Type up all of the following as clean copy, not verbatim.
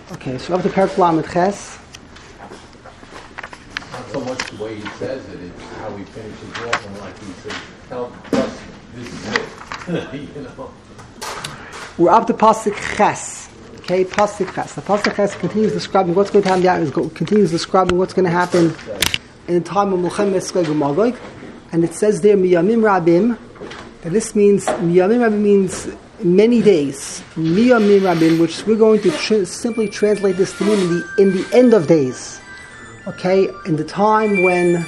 Okay, so up to Perek Lamed Ches. Not so much the way he says it, it's how he finishes off, and like he says, tell us this is it. You know? We're up to Pasuk Ches. Okay, Pasuk Ches. The Pasuk Ches continues describing what's going to happen. Continues describing what's going to happen in the time of Milchemes Gog uMagog, and it says there Miyamim Rabim. And this means Miyamim Rabim means many days. Miyamim Rabim, which we're going to simply translate this to mean in the end of days. Okay, in the time when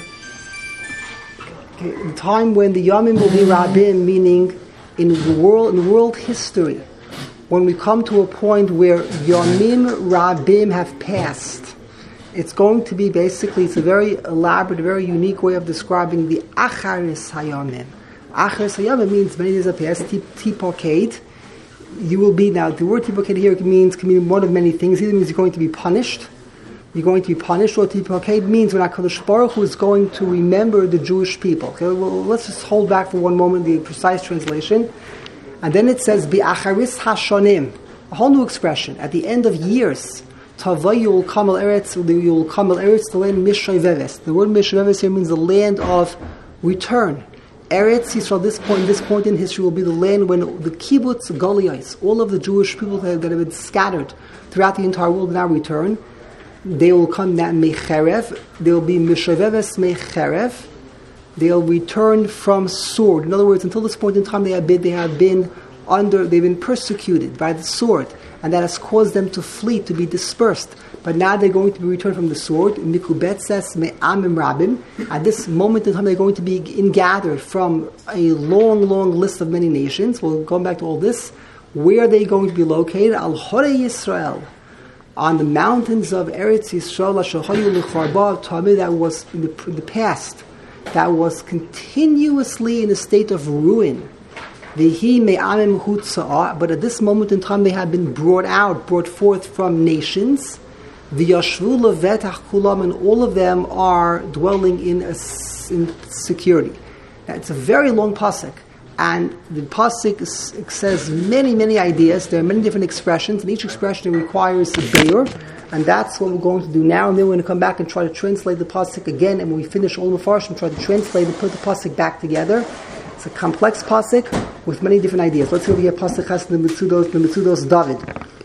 the Yamim will be Rabim, meaning in the world history, when we come to a point where Yamim Rabim have passed, it's going to be basically, it's a very elaborate, very unique way of describing the Acharis Hayamim. Acharis Hayamim means many days have passed. Tipoked. You will be, now the word Tipoked here can mean one of many things. Either means you're going to be punished. You're going to be punished, or Tipoked means when HaKadosh Baruch Hu is going to remember the Jewish people. Okay, well, let's just hold back for one moment the precise translation. And then it says, Bi'acharis hashonim, a whole new expression. At the end of years, Tavay you'll come el eretz, the land Mishayveves. The word Mishayveves here means the land of return. Eretz Yisrael, this point in history, will be the land when the kibbutz galiyos, all of the Jewish people that have been scattered throughout the entire world now return. They will come that mecherev. They will be Mishayveves mecherev. They'll return from sword. In other words, until this point in time, they've been persecuted by the sword, and that has caused them to flee, to be dispersed. But now they're going to be returned from the sword. Mikubetzes me'amim rabim. At this moment in time, they're going to be gathered from a long, long list of many nations. We'll go back to all this. Where are they going to be located? Al Hore Yisrael, on the mountains of Eretz Yisrael, Lashahayu Licharba, Tamid, that was in the past, that was continuously in a state of ruin. Vihi me'amim hutza'ah, but at this moment in time, they have been brought forth from nations. V'yashvu levetach kulam, and all of them are dwelling in security. Now, it's a very long pasuk, and the pasuk says many, many ideas. There are many different expressions, and each expression requires a beir, and that's what we're going to do now. And then we're going to come back and try to translate the pasuk again, and when we finish all the farshim, try to translate and put the pasuk back together. It's a complex pasuk with many different ideas. Let's see over here, pasuk has the Mitzudos David.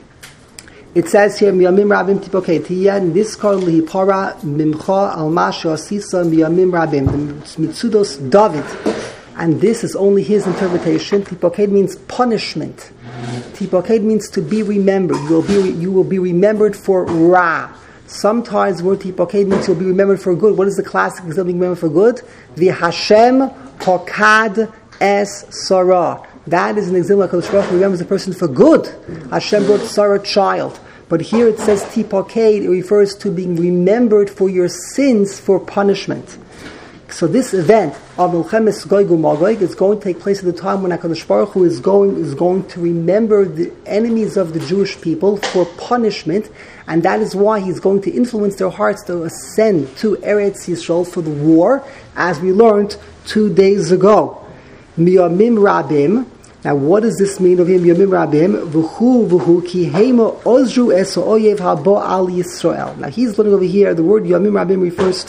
It says here, Miyamim Rabim Tipoked, Tiyan Niskar Lihipara Mimcha Almasha Asisa Miyamim Rabim, the Mitzudos David. And this is only his interpretation. Tipoked means punishment. Tipoked means to be remembered. You will be remembered for Ra. Sometimes the word Tipoked means you'll be remembered for good. What is the classic example of being remembered for good? The Hashem Tokad Es Sarah. That is an example of HaKadosh Baruch Hu remembers a person for good. Hashem brought Sarah child. But here it says Tipoked, it refers to being remembered for your sins for punishment. So this event of Milchemes Gog uMagog is going to take place at the time when HaKadosh Baruch Hu is going to remember the enemies of the Jewish people for punishment, and that is why he's going to influence their hearts to ascend to Eretz Yisrael for the war, as we learned 2 days ago. Miyamim Rabim. Now, what does this mean of him? Miyamim Rabim. V'hu ki heima ozru es oyev habo al Yisrael. Now, he's learning over here. The word Miyamim Rabim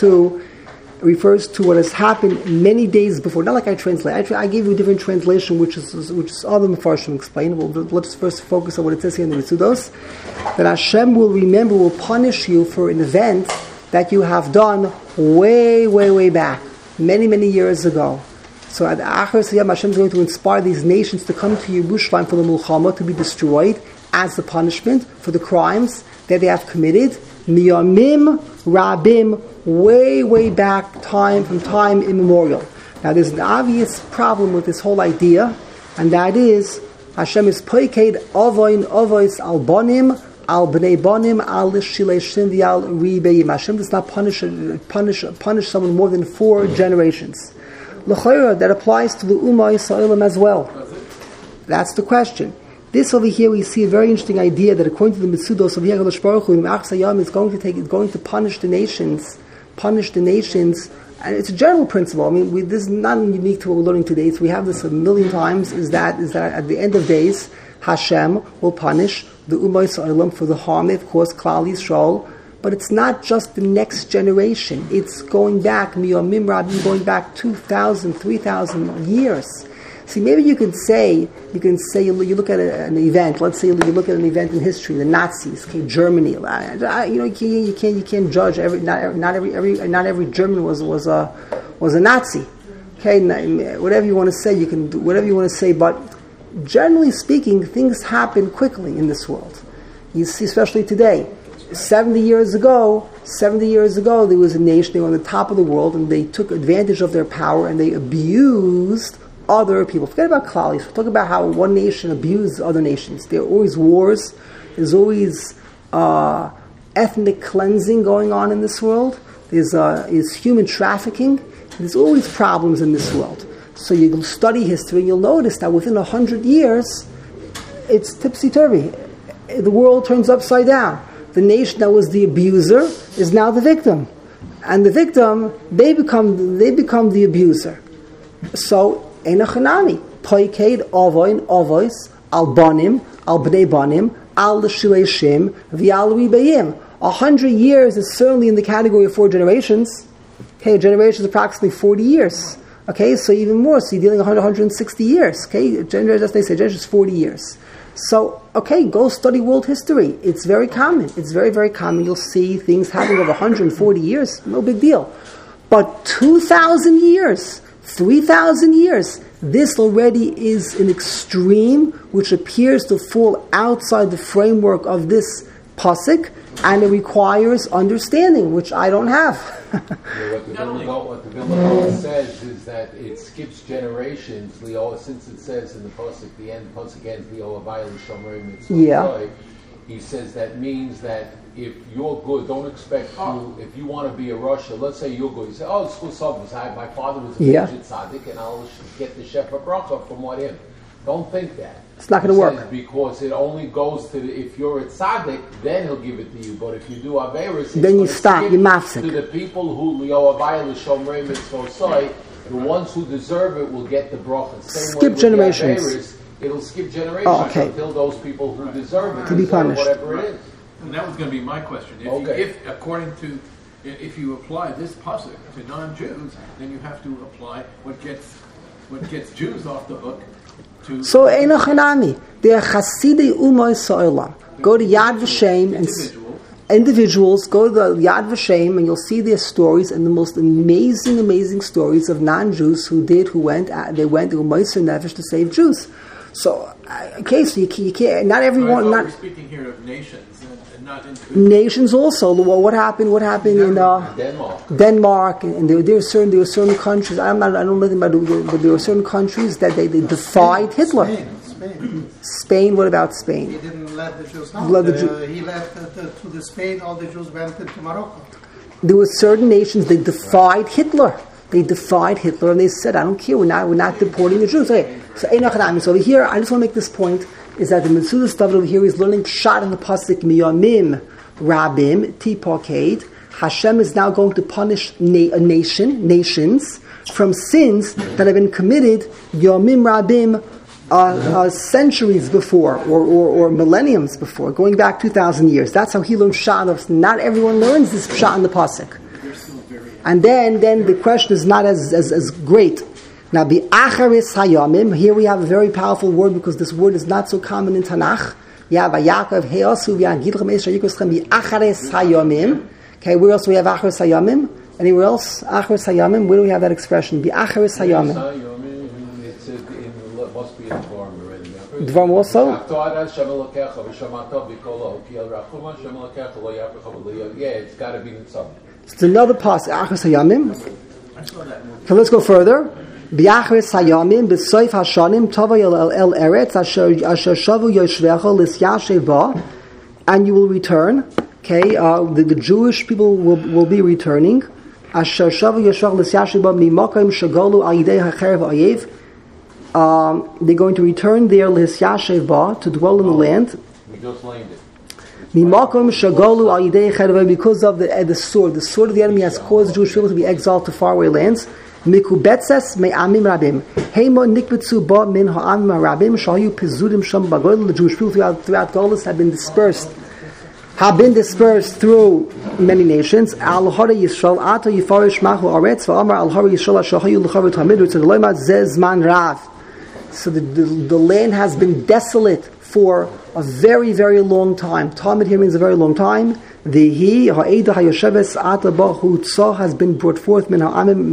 refers to what has happened many days before. Not like I translate. I gave you a different translation, which is all the Mefarshim explain. Well, let's first focus on what it says here in the Mitzudos. That Hashem will punish you for an event that you have done way, way, way back, many, many years ago. So at Acharis Hayam, Hashem is going to inspire these nations to come to Yerushalayim for the Mulchama, to be destroyed as the punishment for the crimes that they have committed. Miyamim Rabim, way, way back, from time immemorial. Now there's an obvious problem with this whole idea, and that is Hashem is poiked avois al bonim, al bnei bonim, al shileshim v'al ribeim. Hashem does not punish someone more than 4 generations. L'chayra, that applies to the Ummah Yisraelim as well. That's the question. This over here, we see a very interesting idea that according to the Mitzudos of HaKadosh Baruch Hu, Achas Hayam is going to punish the nations, and it's a general principle. I mean, this is not unique to what we're learning today. So we have this a million times. Is that at the end of days, Hashem will punish the Umay Sa'olam for the harm they've caused Klal Yisrael. But it's not just the next generation. It's going back, Miyamim Rabim, going back 2,000, 3,000 years. See, maybe you you look at an event. Let's say you look at an event in history, the Nazis, okay, Germany. You can't judge not every German was a Nazi. Okay, whatever you want to say, you can do whatever you want to say. But generally speaking, things happen quickly in this world. You see, especially today. 70 years ago, there was a nation, they were on the top of the world, and they took advantage of their power, and they abused other people. Forget about Klal Yisrael. Talk about how one nation abused other nations. There are always wars. There's always ethnic cleansing going on in this world. There's human trafficking. There's always problems in this world. So you study history, and you'll notice that within 100 years, it's tipsy-turvy. The world turns upside down. The nation that was the abuser is now the victim, and the victim they become the abuser. So enochanami poiked avoin avos al banim al bnei banim al l'shileshim v'al ribayim. 100 years is certainly in the category of 4 generations. Okay, a generation is approximately 40 years. Okay, so even more. So you're dealing 160 years. Okay, generation is 40 years. So, okay, go study world history. It's very common. It's very, very common. You'll see things happening over 140 years. No big deal. But 2,000 years, 3,000 years, this already is an extreme which appears to fall outside the framework of this pasuk, and it requires understanding, which I don't have. What the Vilna says is that it skips generations, since it says in the pasuk, the end pasuk ends, he says that means that if you're good, don't expect if you want to be a Russia, let's say you're good, you say, it's school service, my father was a Majid Tzaddik, and I'll get the Shefa Bracha from what him. Don't think that. It's not going to work. Because it only goes to if you're a tzaddik, then he'll give it to you. But if you do averis, then you stop. You mafsik. To the people who li'oavayil shomrei mitzvosai, the ones who deserve it will get the bracha. Skip generations. Averis, it'll skip generations until those people who deserve it to be punished. Whatever it is. And that was going to be my question. If you apply this pasuk to non-Jews, then you have to apply what gets Jews off the hook. So enochanami, they are chasidei umay sa'olam. Go to Yad Vashem and individuals. Go to the Yad Vashem and you'll see their stories and the most amazing stories of non-Jews who went umay nefesh to save Jews. So, okay, so you can't. Not everyone. We're speaking here of nations. Nations also. Well, what happened in Denmark, and there were certain countries. I don't know anything about it, but there were certain countries that they defied Hitler. Spain. What about Spain? He didn't let the Jews out. He left to the Spain. All the Jews went into Morocco. There were certain nations that defied Hitler. They defied Hitler, and they said, "I don't care. We're not deporting the Jews." Okay. So over here, I just want to make this point. Is that the Metzudas David over here is learning Pshat in the pasuk Miyamim Rabim Tipaked. Hashem is now going to punish nations from sins that have been committed Yamim Rabim centuries before or millenniums before, going back 2,000 years. That's how he learned Pshat. Not everyone learns this Pshat in the pasuk. And then the question is not as great. Now, bi'acharis hayamim, here we have a very powerful word because this word is not so common in Tanakh. Vayakov he'asu v'yagidchem esh hayikuschem bi'acharis hayamim. Okay, where else do we have acharis hayamim? Anywhere else? Acharis hayamim, where do we have that expression? Bi'acharis hayamim. It must be in Dvarim already. Dvarim also? Yeah, it's got to be in some. It's another pasuk, acharis hayamim. So let's go further. Bi'achris hayamim b'soif hashanim tavayel el eretz asher shavu yoshvecha lisyashev ba, and you will return. Okay, the Jewish people will be returning. Asher shavu yoshvecha lisyashev ba mimakim shagalu al yidei hacherev ayev. They're going to return there lisyashev ba, to dwell in the land. We just landed. Mimakim shagalu al yidei hacherev, because of the sword. The sword of the enemy has caused Jewish people to be exiled to faraway lands. Mikubetzes me'amim rabim. Heimo nikbetzu ba min ha'amim rabim shayu pezudim sham bagoyl. The Jewish people throughout Golis have been dispersed through many nations. Al hara Yisrael ato yifarish mahu aretz va'amar al hara Yisrael shahayu l'chavet hamidru to the loymat zezman rav. So the land has been desolate for a very, very long time. Talmud here means a very long time. The ha'eda ha'yosheves ata ba'hu tzah has been brought forth min ha'amim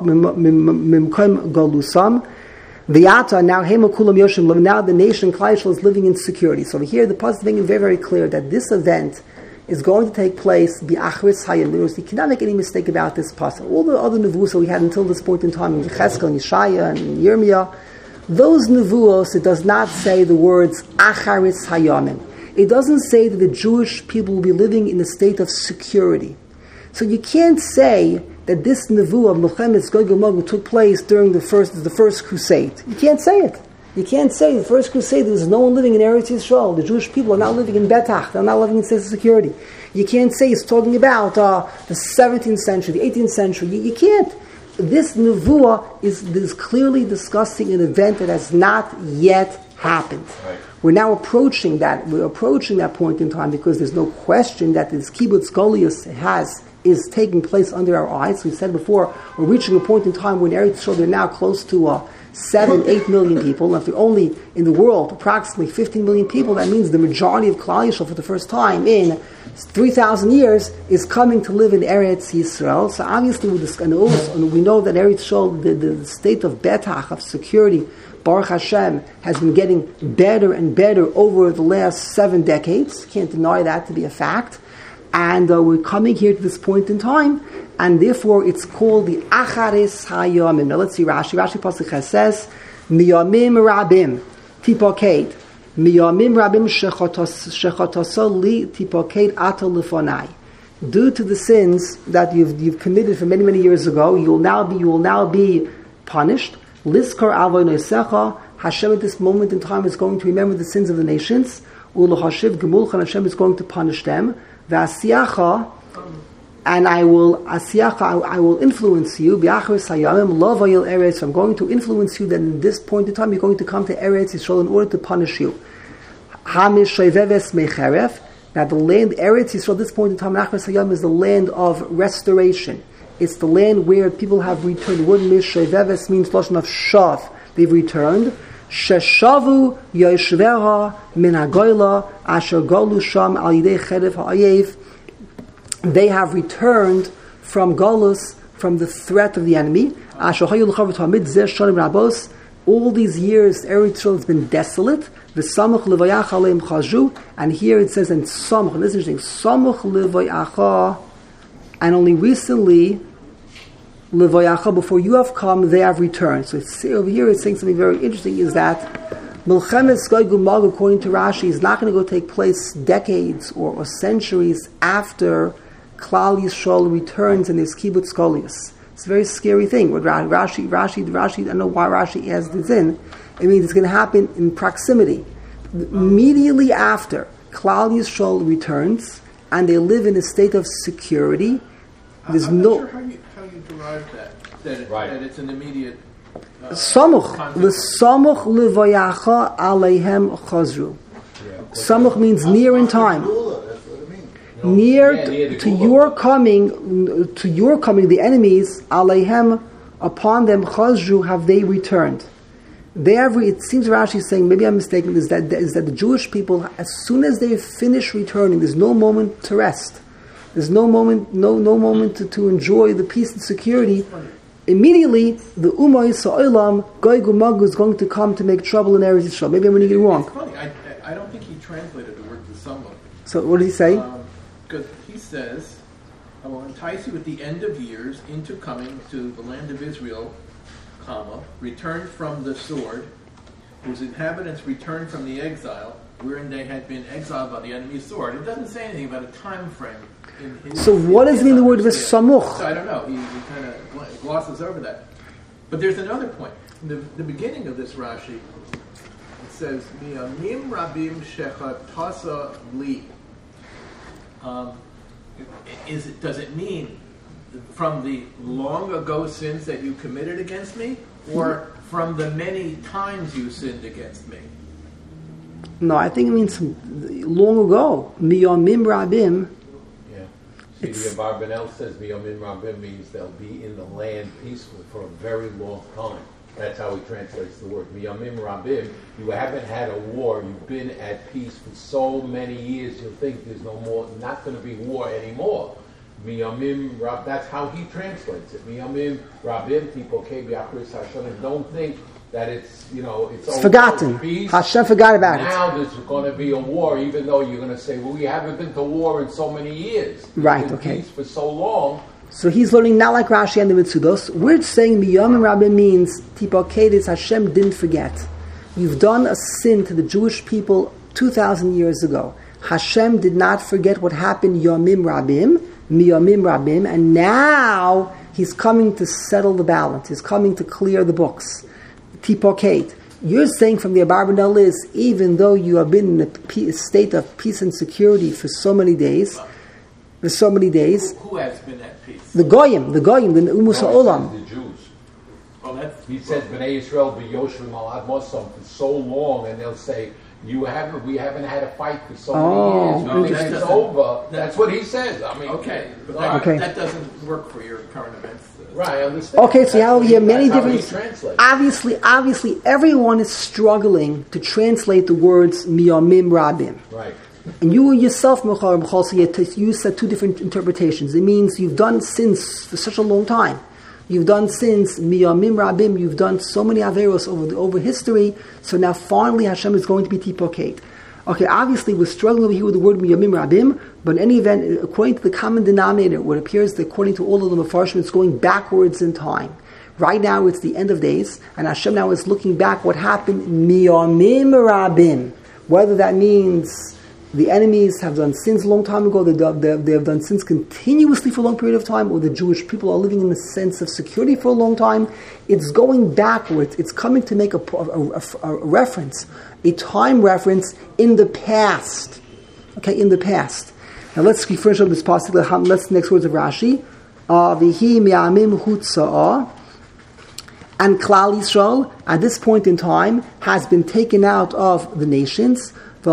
mimkom galusam. The ata now hemakulam yoshim. Now the nation Klal Yisrael is living in security. So here the pasuk is making very, very clear that this event is going to take place bi'achris hayim. You cannot make any mistake about this pasuk. All the other nevuos that we had until this point in time, in Yechezkel and Yeshaya and Yirmiyah, those nevuos, it does not say the words acharis hayamim. It doesn't say that the Jewish people will be living in a state of security. So you can't say that this nevuah of Milchemes Gog Magog took place during the first crusade. You can't say it. You can't say the first crusade there's no one living in Eretz Yisrael. The Jewish people are not living in Betach. They're not living in state of security. You can't say it's talking about the 17th century, the 18th century. You can't. This nevuah is clearly discussing an event that has not yet happened. Right. We're now approaching that. We're approaching that point in time because there's no question that this kibbutz golius is taking place under our eyes. We said before, we're reaching a point in time when Eretz Yisrael, they're now close to 7-8 million people. And if they're only in the world approximately 15 million people, that means the majority of Klal Yisrael for the first time in 3,000 years is coming to live in Eretz Yisrael. So obviously we know that Eretz Yisrael, the state of betach, of security, Baruch Hashem, has been getting better and better over the last 7 decades. Can't deny that to be a fact. And we're coming here to this point in time, and therefore it's called the Acharis Hayamim. Now let's see Rashi. Rashi Pasuk says, Miyamim Rabim, Tipoked. Miyamim Rabim Shechatasa Li Tipoked Ata Lefonai. Due to the sins that you've committed for many, many years ago, you will now be punished. Liskar Avoy Noisecha. Hashem at this moment in time is going to remember the sins of the nations. Ulachashiv Gemulchan. Hashem is going to punish them. V'asiyacha, and I will influence you. B'achris hayamim lo vayil eretz. I'm going to influence you. That in this point in time, you're going to come to Eretz Yisrael in order to punish you. Hamish sheveves mecheref. Now the land Eretz Yisrael at this point in time, Achris hayamim, is the land of restoration. It's the land where people have returned. The word misheveves means lashon of shav. They've returned. Sheshavu yoshveha min hagoyla asher golu sham al yidei cheref ha'ayev. They have returned from Golus, from the threat of the enemy. Asher hayu l'chavet hamid zeh shanim rabos. All these years, Eretz Yisrael has been desolate. V'samach levayach aleim chazhu. And here it says, and samach, and this is interesting, samach levayacha, and only recently, Levayacha, before you have come, they have returned. So over here it's saying something very interesting, is that Milchemes Gog Magog, according to Rashi, is not going to go take place decades or centuries after Klal Yisrael returns in his kibbutz golius. It's a very scary thing. What Rashi, I don't know why Rashi adds this in. It means it's going to happen in proximity. Immediately after Klal Yisrael returns, and they live in a state of security, there's no... Sure how you derive that it's an immediate... Samuch. The samuch levayacha aleihem chazru. Samuch means near in time. Near to your coming, the enemies, aleihem, upon them, chazru, have they returned. It seems Rashi is saying, maybe I'm mistaken, is that the Jewish people, as soon as they finish returning, there's no moment to rest. There's no moment to enjoy the peace and security. Immediately, the Ummah Yisraelam, Gog Magog, is going to come to make trouble in Eretz Yisrael. Maybe I'm going to get it wrong. It's funny. I don't think he translated the word to someone. So what did he say? Because he says, I will entice you at the end of years into coming to the land of Israel, returned from the sword, whose inhabitants returned from the exile, wherein they had been exiled by the enemy's sword. It doesn't say anything about a time frame. So what does mean the word v'samuch? So I don't know. He kind of glosses over that. But there's another point. In the beginning of this Rashi, it says, Miyamim rabim shechatasa li. Does it mean from the long ago sins that you committed against me, or from the many times you sinned against me? No, I think it means long ago. Miyamim Rabim. Yeah. See, the Abarbanel says Miyamim Rabim means they'll be in the land peaceful for a very long time. That's how he translates the word. Miyamim Rabim, you haven't had a war, you've been at peace for so many years, you'll think there's no more, not going to be war anymore. Miyamim Rab, that's how he translates it. Miyamim Rabim, people came Yachris Hashem, don't think that it's, it's forgotten. Peace. Hashem forgot about now there's going to be a war, even though you're going to say, well, we haven't been to war in so many years. Right, okay. Peace for so long. So he's learning not like Rashi and the Mitzudos. We're saying Miyamim Rabim means Tipokedis, Hashem didn't forget. You've done a sin to the Jewish people 2,000 years ago. Hashem did not forget what happened Yomim Rabim, Miyamim Rabim, and now he's coming to settle the balance. He's coming to clear the books. Tipoked. You're saying from the Abarbanel is, even though you have been in a state of peace and security for so many days, Who has been at peace? The Goyim, the Umus HaOlam. The Jews. Oh, he says, Bnei Yisrael b'yoshrim alad mosam for so long, and they'll say, we haven't had a fight for so many years. We think it's over. That's what he says. I mean, okay, but that doesn't work for your current events. Right, I understand. Okay, so you have many different. Translate. Obviously, everyone is struggling to translate the words Miyamim Rabim. Right. And you yourself, you said two different interpretations. It means you've done sins for such a long time. You've done sins, Miyamim Rabim, you've done so many Averos over history, so now finally Hashem is going to be Tipoked. Okay, obviously we're struggling over here with the word Miyamim Rabim, but in any event, according to the common denominator, what appears that according to all of the Mefarshim, it's going backwards in time. Right now it's the end of days, and Hashem now is looking back what happened Miyamim Rabim. Whether that means the enemies have done sins a long time ago, they have done sins continuously for a long period of time, or the Jewish people are living in the sense of security for a long time. It's going backwards. It's coming to make a reference, a time reference in the past. Okay, in the past. Now let's finish up this passage. Let's next words of Rashi. Vihi mi'amim hutza'ah. And Klal Yisrael, at this point in time, has been taken out of the nations. The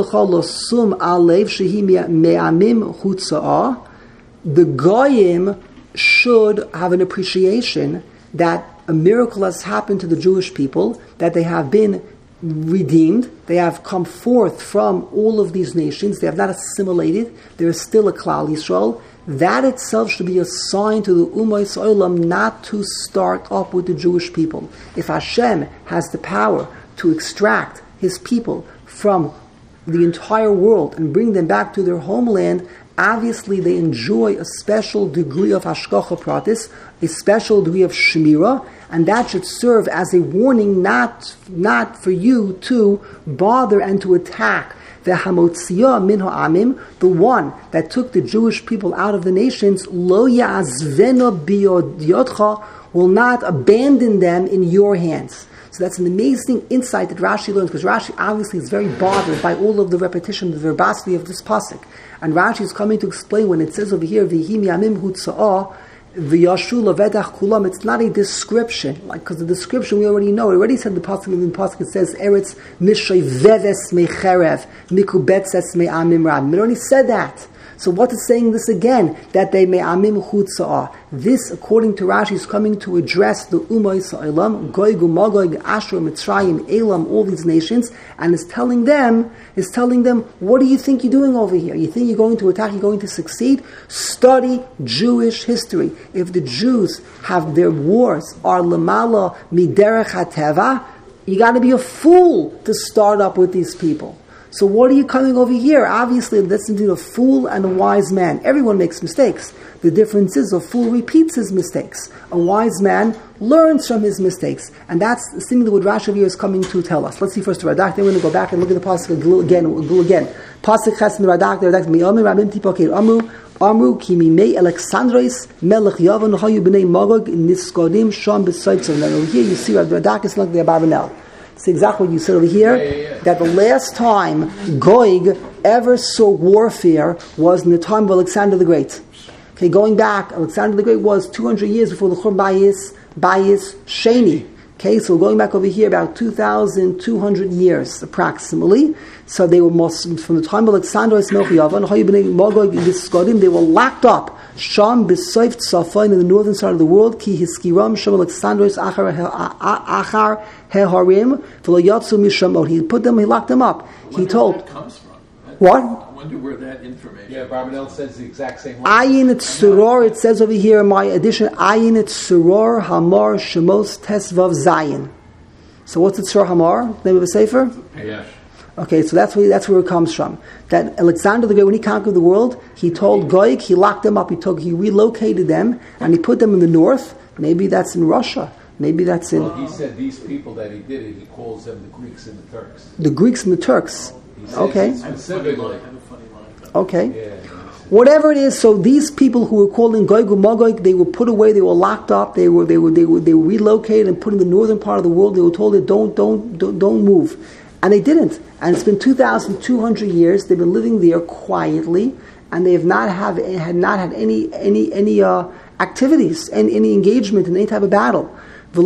Goyim should have an appreciation that a miracle has happened to the Jewish people, that they have been redeemed, they have come forth from all of these nations, they have not assimilated, there is still a Klal Yisrael. That itself should be a sign to the Ummah Yisraelim not to start up with the Jewish people. If Hashem has the power to extract His people from the entire world and bring them back to their homeland, obviously they enjoy a special degree of hashgacha pratis, a special degree of shemira, and that should serve as a warning not for you to bother and to attack the hamotziyah min ha'amim, the one that took the Jewish people out of the nations. Lo ya'azvena biyodcha, will not abandon them in your hands. So that's an amazing insight that Rashi learns, because Rashi obviously is very bothered by all of the repetition, the verbosity of this pasuk. And Rashi is coming to explain when it says over here, V'hi mi'amim hutza'ah, v'yashu levedach kulam, it's not a description, because the description we already know. It already said the pasuk, in the pasuk it says, Eretz mishay veves mecherev, mikubetzes me'amim rab. It already said that. So what is saying this again? That they me'amim chutza'ah. This, according to Rashi, is coming to address the Ummah Yisraelim, Gog, Magog, Ashur, Mitzrayim, Elam, all these nations, and is telling them, what do you think you're doing over here? You think you're going to attack, you're going to succeed? Study Jewish history. If the Jews have their wars are lamala miderech hateva, you got to be a fool to start up with these people. So what are you coming over here? Obviously, listen to a fool and a wise man. Everyone makes mistakes. The difference is a fool repeats his mistakes. A wise man learns from his mistakes. And that's seemingly what Rashi here is coming to tell us. Let's see first the Radak. Then we're going to go back and look at the pasuk again. Pasuk Ches in the Radak. The Radak Miyamim Rabim Tipoked Amru ki mimei Alexandros melech Yavan hayu b'nei Magog niskodim sham b'soitzav. Now over here you see Radak is like the Abarbanel. It's exactly what you said over here, that the last time Gog ever saw warfare was in the time of Alexander the Great. Okay, going back, Alexander the Great was 200 years before the Churban Bayis Sheni. Okay, so going back over here about 2,200 years approximately. So they were from the time of Alexander they were locked up. Sham b'soif tzafon in the northern side of the world. Ki hiskiram sham Alexandros achar heharim v'lo yatsu mishamot. He locked them up. He told. Where that comes from. What? I wonder where that information. Yeah, Barbanel says the exact same. Ayin et Suror. It says over here in my edition. Ayin et Suror Hamar Shemos Tesvav Zayin. So what's it Suror Hamar? Name of a sefer? Yeah. Okay, so that's where it comes from. That Alexander the Great, when he conquered the world, he told Goik, he locked them up, he relocated them, and he put them in the north. Maybe that's in Russia. Maybe that's in... Well, he said these people that he did it, he calls them the Greeks and the Turks. The Greeks and the Turks. Okay. Specifically. Okay. Yeah. Whatever it is, so these people who were called in Goig U'Magog, they were put away, they were locked up, they were relocated and put in the northern part of the world. They were told that don't move. And they didn't. And it's been 2,200 years. They've been living there quietly, and they have not had any activities, any engagement in any type of battle. It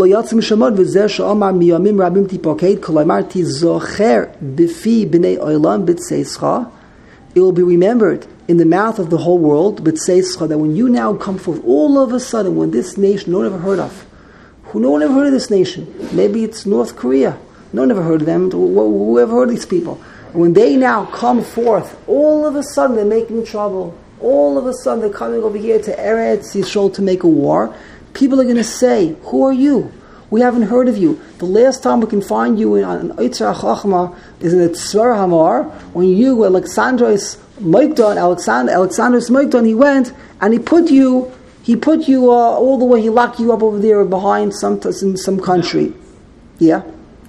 will be remembered in the mouth of the whole world, that when you now come forth, all of a sudden, when this nation no one ever heard of, no one ever heard of this nation, maybe it's North Korea. No one ever heard of them. Who ever heard of these people? When they now come forth, all of a sudden they're making trouble. All of a sudden they're coming over here to Eretz Yisrael to make a war. People are going to say, "Who are you? We haven't heard of you. The last time we can find you on Eitzar Chachma is in the Tzvar Hamar, when you, Alexandros Moikdon, he went and he put you all the way. He locked you up over there behind some country." Yeah.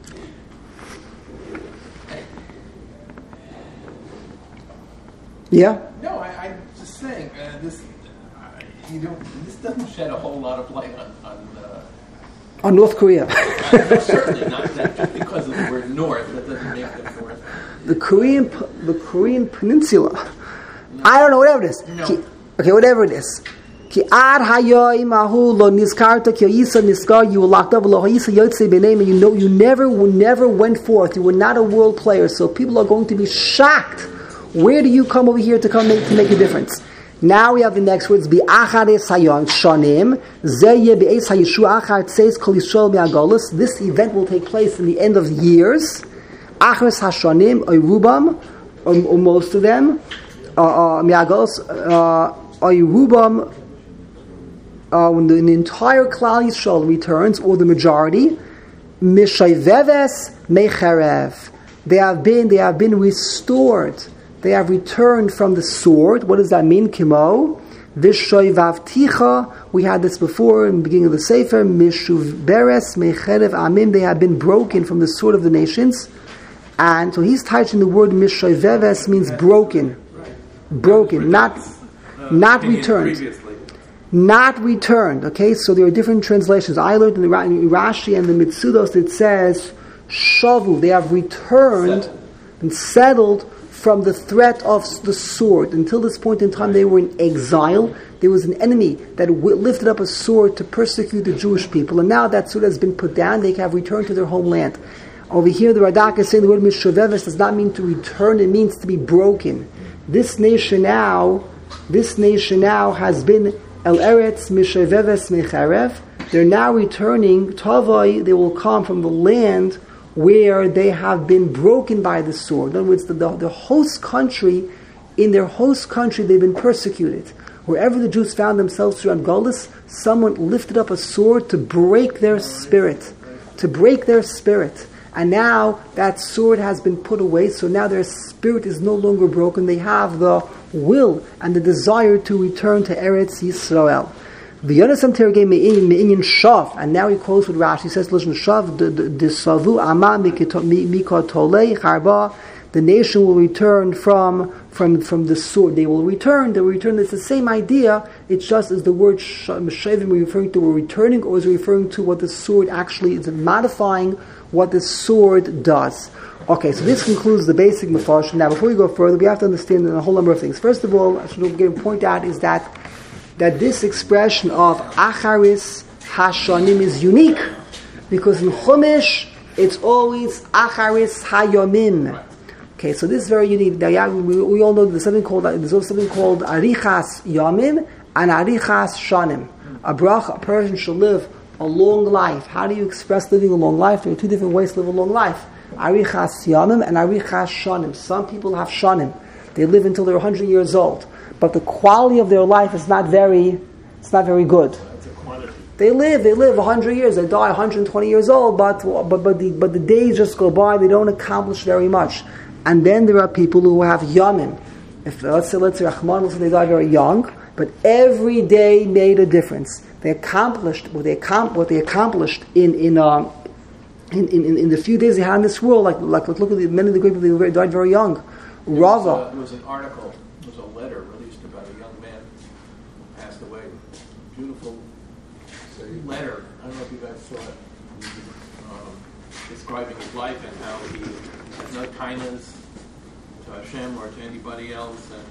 Yeah. No, I'm just saying this. This doesn't shed a whole lot of light on North Korea. Certainly not that. Just because of the word North, that doesn't make them North. The Korean Peninsula. No. I don't know. Whatever it is. No. Whatever it is. You were locked up. You never went forth. You were not a world player. So people are going to be shocked. Where do you come over here to make a difference? Now we have the next words. This event will take place in the end of years. Achres hashanim oirubam, or most of them, mi'agolos oirubam. When the entire Klal Yisrael returns, or the majority, mishayveves mecherev. They have been restored. They have returned from the sword. What does that mean? Kimo. Vishoivavticha. We had this before in the beginning of the Sefer. Mishuv beres mecherev amim. They have been broken from the sword of the nations. And so he's touching the word mishoiveves means broken. Broken. Not returned. Not returned. Okay, so there are different translations. I learned in the Rashi and the Mitsudos it says shavu. They have returned and settled from the threat of the sword. Until this point in time, they were in exile. There was an enemy that lifted up a sword to persecute the Jewish people, and now that sword has been put down. They have returned to their homeland. Over here, the Radak is saying the word mishoveves does not mean to return; it means to be broken. This nation now has been El Eretz mishoveves mecharev. They're now returning. Tavai, they will come from the land where they have been broken by the sword. In other words, the host country, in their host country, they've been persecuted. Wherever the Jews found themselves throughout Golus, someone lifted up a sword to break their spirit. And now that sword has been put away, so now their spirit is no longer broken. They have the will and the desire to return to Eretz Yisrael. The Yonasan Tergei me'inyan shav, and now he quotes what Rashi says. Listen, shav desavu ama mikotolei charba. The nation will return from the sword. They will return. It's the same idea. It's just as the word shavim we're referring to, we're returning, or is referring to what the sword actually is, modifying what the sword does. Okay, so this concludes the basic mefarshim. Now, before we go further, we have to understand a whole number of things. First of all, I should point out is that that this expression of Acharis Hashanim is unique, because in Chumash it's always Acharis Hayomim. Okay, so this is very unique. We all know there's also something called Arichas Yomim and Arichas Shanim. A person should live a long life. How do you express living a long life? There are two different ways to live a long life. Arichas Yomim and Arichas Shanim. Some people have Shanim. They live until they're 100 years old. But the quality of their life is not very good. They live 100 years. They die 120 years old, but the days just go by. They don't accomplish very much. And then there are people who have Yomim. If let's say they die very young, but every day made a difference. They accomplished what they accomplished in the few days they had in this world. Like look at many of the great people who died very young. Rava. There was an article. There was a letter released about a young man who passed away. Beautiful letter. I don't know if you guys saw it. Describing his life and how he had no kindness to Hashem or to anybody else, and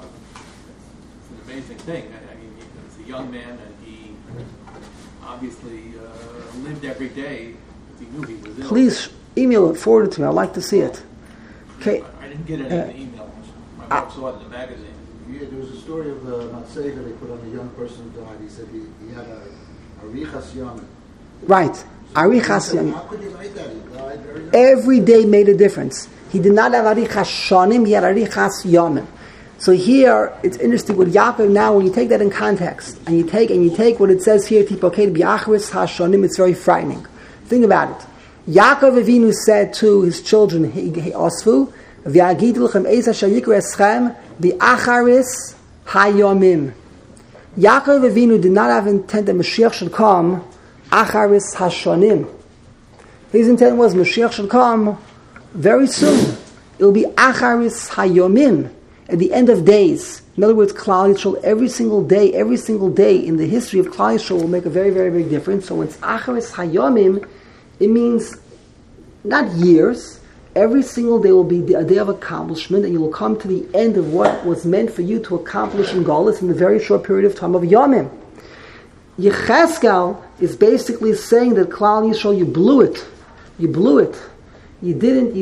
it's an amazing thing. I mean, he was a young man, and he obviously lived every day because he knew he was ill. Please email it, forward it to me. I'd like to see it. Okay. I didn't get it in the email. My wife saw it in the magazine. Yeah, there was a story of the Matzeh that they put on a young person who died. He said he had a Arichas Yomim. Right. Arichas Yomim. How could you write that? He died very young. Every day made a difference. He did not have Arichas Shanim, he had Arichas Yomim. So here, it's interesting with Yaakov now, when you take that in context, and you take what it says here, Tipoked B'Acharis HaShanim, it's very frightening. Think about it. Yaakov Avinu said to his children, Osfu, V'yagid l'chem eis asher yikra eschem b'acharis hayomim. Yaakov Avinu did not have intent that Mashiach should come acharis hashonim. His intent was Mashiach should come very soon. It will be acharis hayomim, at the end of days. In other words, Klal Yisrael, every single day in the history of Klal Yisrael will make a very, very big difference. So when it's acharis hayomim, it means not years. Every single day will be a day of accomplishment, and you will come to the end of what was meant for you to accomplish in Golus in a very short period of time of Yomim. Yecheskel is basically saying that Klal Yisrael, you blew it. You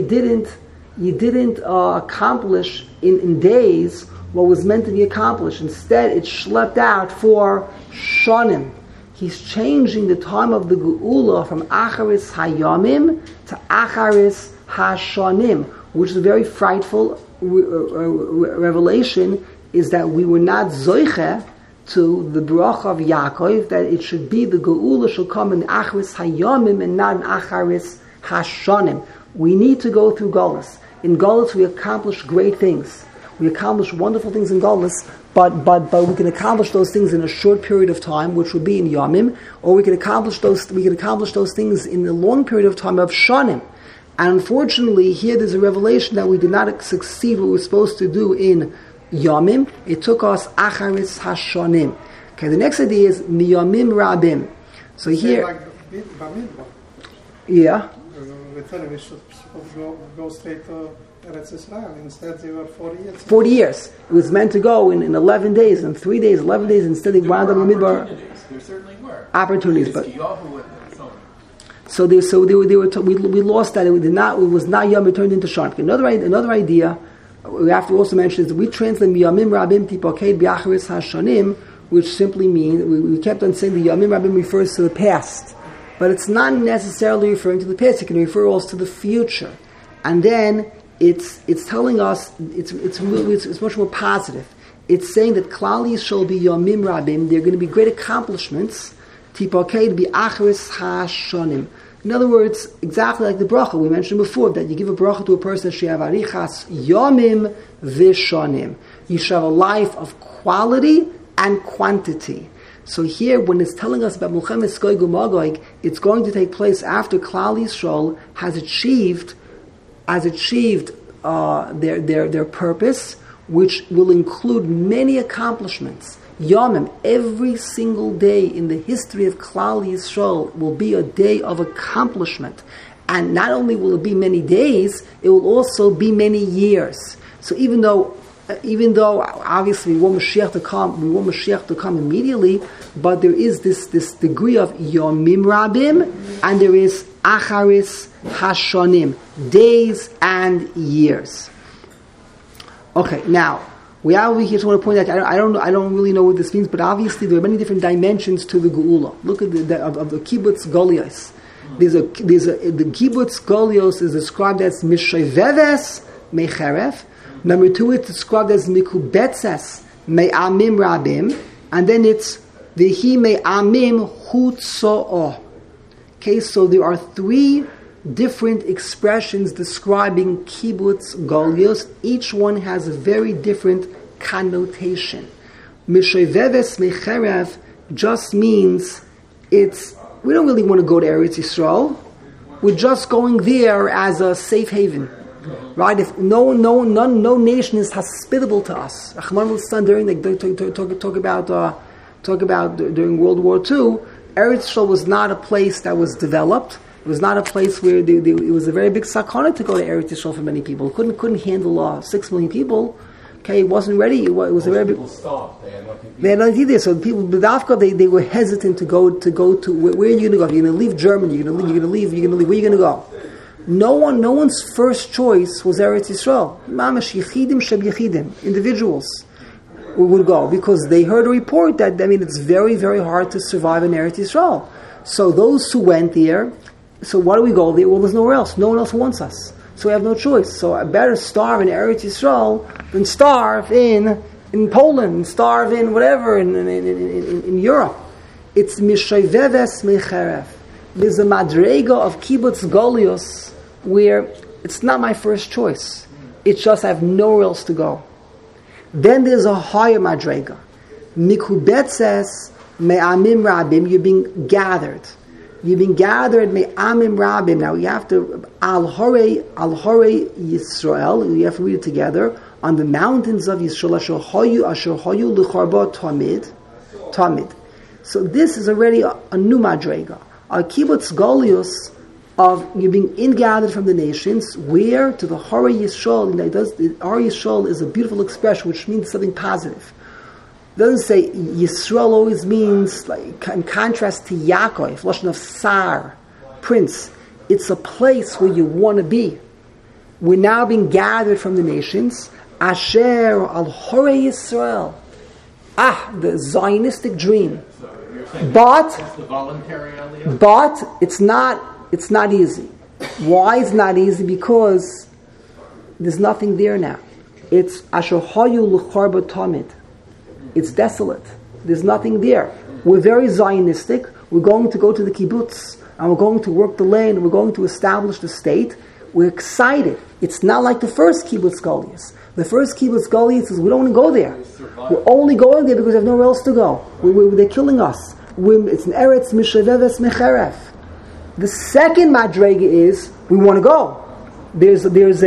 didn't accomplish in days what was meant to be accomplished. Instead, it schlepped out for Shonim. He's changing the time of the Geula from Acharis Hayomim to Acharis Hashanim, which is a very frightful revelation, is that we were not Zoiche to the Bracha of Yaakov, that it should be the Geula should come in Acharis Hayomim and not in Acharis Hashanim. We need to go through Golus. In Golus we accomplish great things. We accomplish wonderful things in Golus, but we can accomplish those things in a short period of time, which would be in Yomim, or we can accomplish those things in a long period of time of Shanim. And unfortunately, here there's a revelation that we did not succeed what we were supposed to do in Yomim. It took us Acharis Hashanim. Okay, the next idea is Miyomim Rabim. So here, yeah. We thought we should go straight to Eretz Israel. Instead, they were 40 years. 40 years. It was meant to go in 11 days, in 3 days, 11 days. Instead, they wound up in Midbar. There certainly were Opportunities, but we lost that. It was not Yom. It turned into Sharm. Another idea we have to also mention is that we translate Miyamim Rabim Tipoked B'Acharis Hashanim, which simply means we kept on saying the Yamim Rabim refers to the past, but it's not necessarily referring to the past. It can refer also to the future, and then it's telling us it's much more positive. It's saying that Klal Yisrael be Yamim Rabim. There are going to be great accomplishments. Tipoked B'Acharis Hashanim. In other words, exactly like the bracha we mentioned before, that you give a bracha to a person, she'av arichas yomim v'shanim. You should have a life of quality and quantity. So here, when it's telling us about Milchemes Gog u'Magog, it's going to take place after Klal Yisrael has achieved their purpose, which will include many accomplishments. Yomim, every single day in the history of Klal Yisrael will be a day of accomplishment. And not only will it be many days, it will also be many years. So even though even though obviously we want Mashiach to come immediately, but there is this degree of Yomim Rabim, and there is Acharis Hashonim, days and years. Okay, now we just want to point out. I don't really know what this means, but obviously there are many different dimensions to the Geula. Look at the Kibbutz Golios. The Kibbutz Golios is described as Mishoveves Mecheref. Number 2, it's described as Mikubetzes Me'amim Rabim, and then it's Vihi Me'amim Hutso'o. Okay, so there are 3 different expressions describing Kibbutz Golios. Each one has a very different connotation. Mishoveves Mecheref just means we don't really want to go to Eretz Yisrael. We're just going there as a safe haven. Right? If no nation is hospitable to us. Talk about during World War II, Eretz Yisrael was not a place that was developed. It was not a place where it was a very big sakana to go to Eretz Yisrael for many people. Couldn't handle 6 million people. Okay, it wasn't ready. It was a very big. People stopped. They had nothing there. So the people, B'davka, they were hesitant to go to where are you going to go? You're going to leave Germany. You're going to leave. Where are you going to go? No one's first choice was Eretz Yisrael. Mamash Yechidim Sheb Yechidim, individuals would go because they heard a report that it's very, very hard to survive in Eretz Yisrael. So those who went there, so why do we go there? Well, there's nowhere else. No one else wants us. So we have no choice. So I better starve in Eretz Yisrael than starve in Poland, starve in whatever, in Europe. It's Mishoveves Mecheref. There's a madrega of Kibbutz Golios where it's not my first choice. It's just I have nowhere else to go. Then there's a higher madrega. Mikubetzes Me'amim Rabim, you're being gathered. You've been gathered me'amim rabim. Now you have to al-horei Yisrael. You have to read it together. On the mountains of Yisrael, asher hoyu l'charba tamid. So this is already a new madrega. A kibbutz golios of you being ingathered from the nations. Where to the horei Yisrael? Horei Yisrael is a beautiful expression which means something positive. It doesn't say Yisrael always means, like in contrast to Yaakov, lashon of Sar, prince. It's a place where you want to be. We're now being gathered from the nations. Asher al Horei Yisrael. The Zionistic dream. But it's not easy. Why it's not easy? Because there's nothing there now. It's Asher Hayu L'Charba Tamid. It's desolate. There's nothing there. We're very Zionistic. We're going to go to the kibbutz and we're going to work the land. We're going to establish the state. We're excited. It's not like the first kibbutz golios. The first kibbutz golios is we don't want to go there. We're only going there because we have nowhere else to go. They're killing us. It's an eretz mishaveves mecheref. The second madrega is we want to go. There's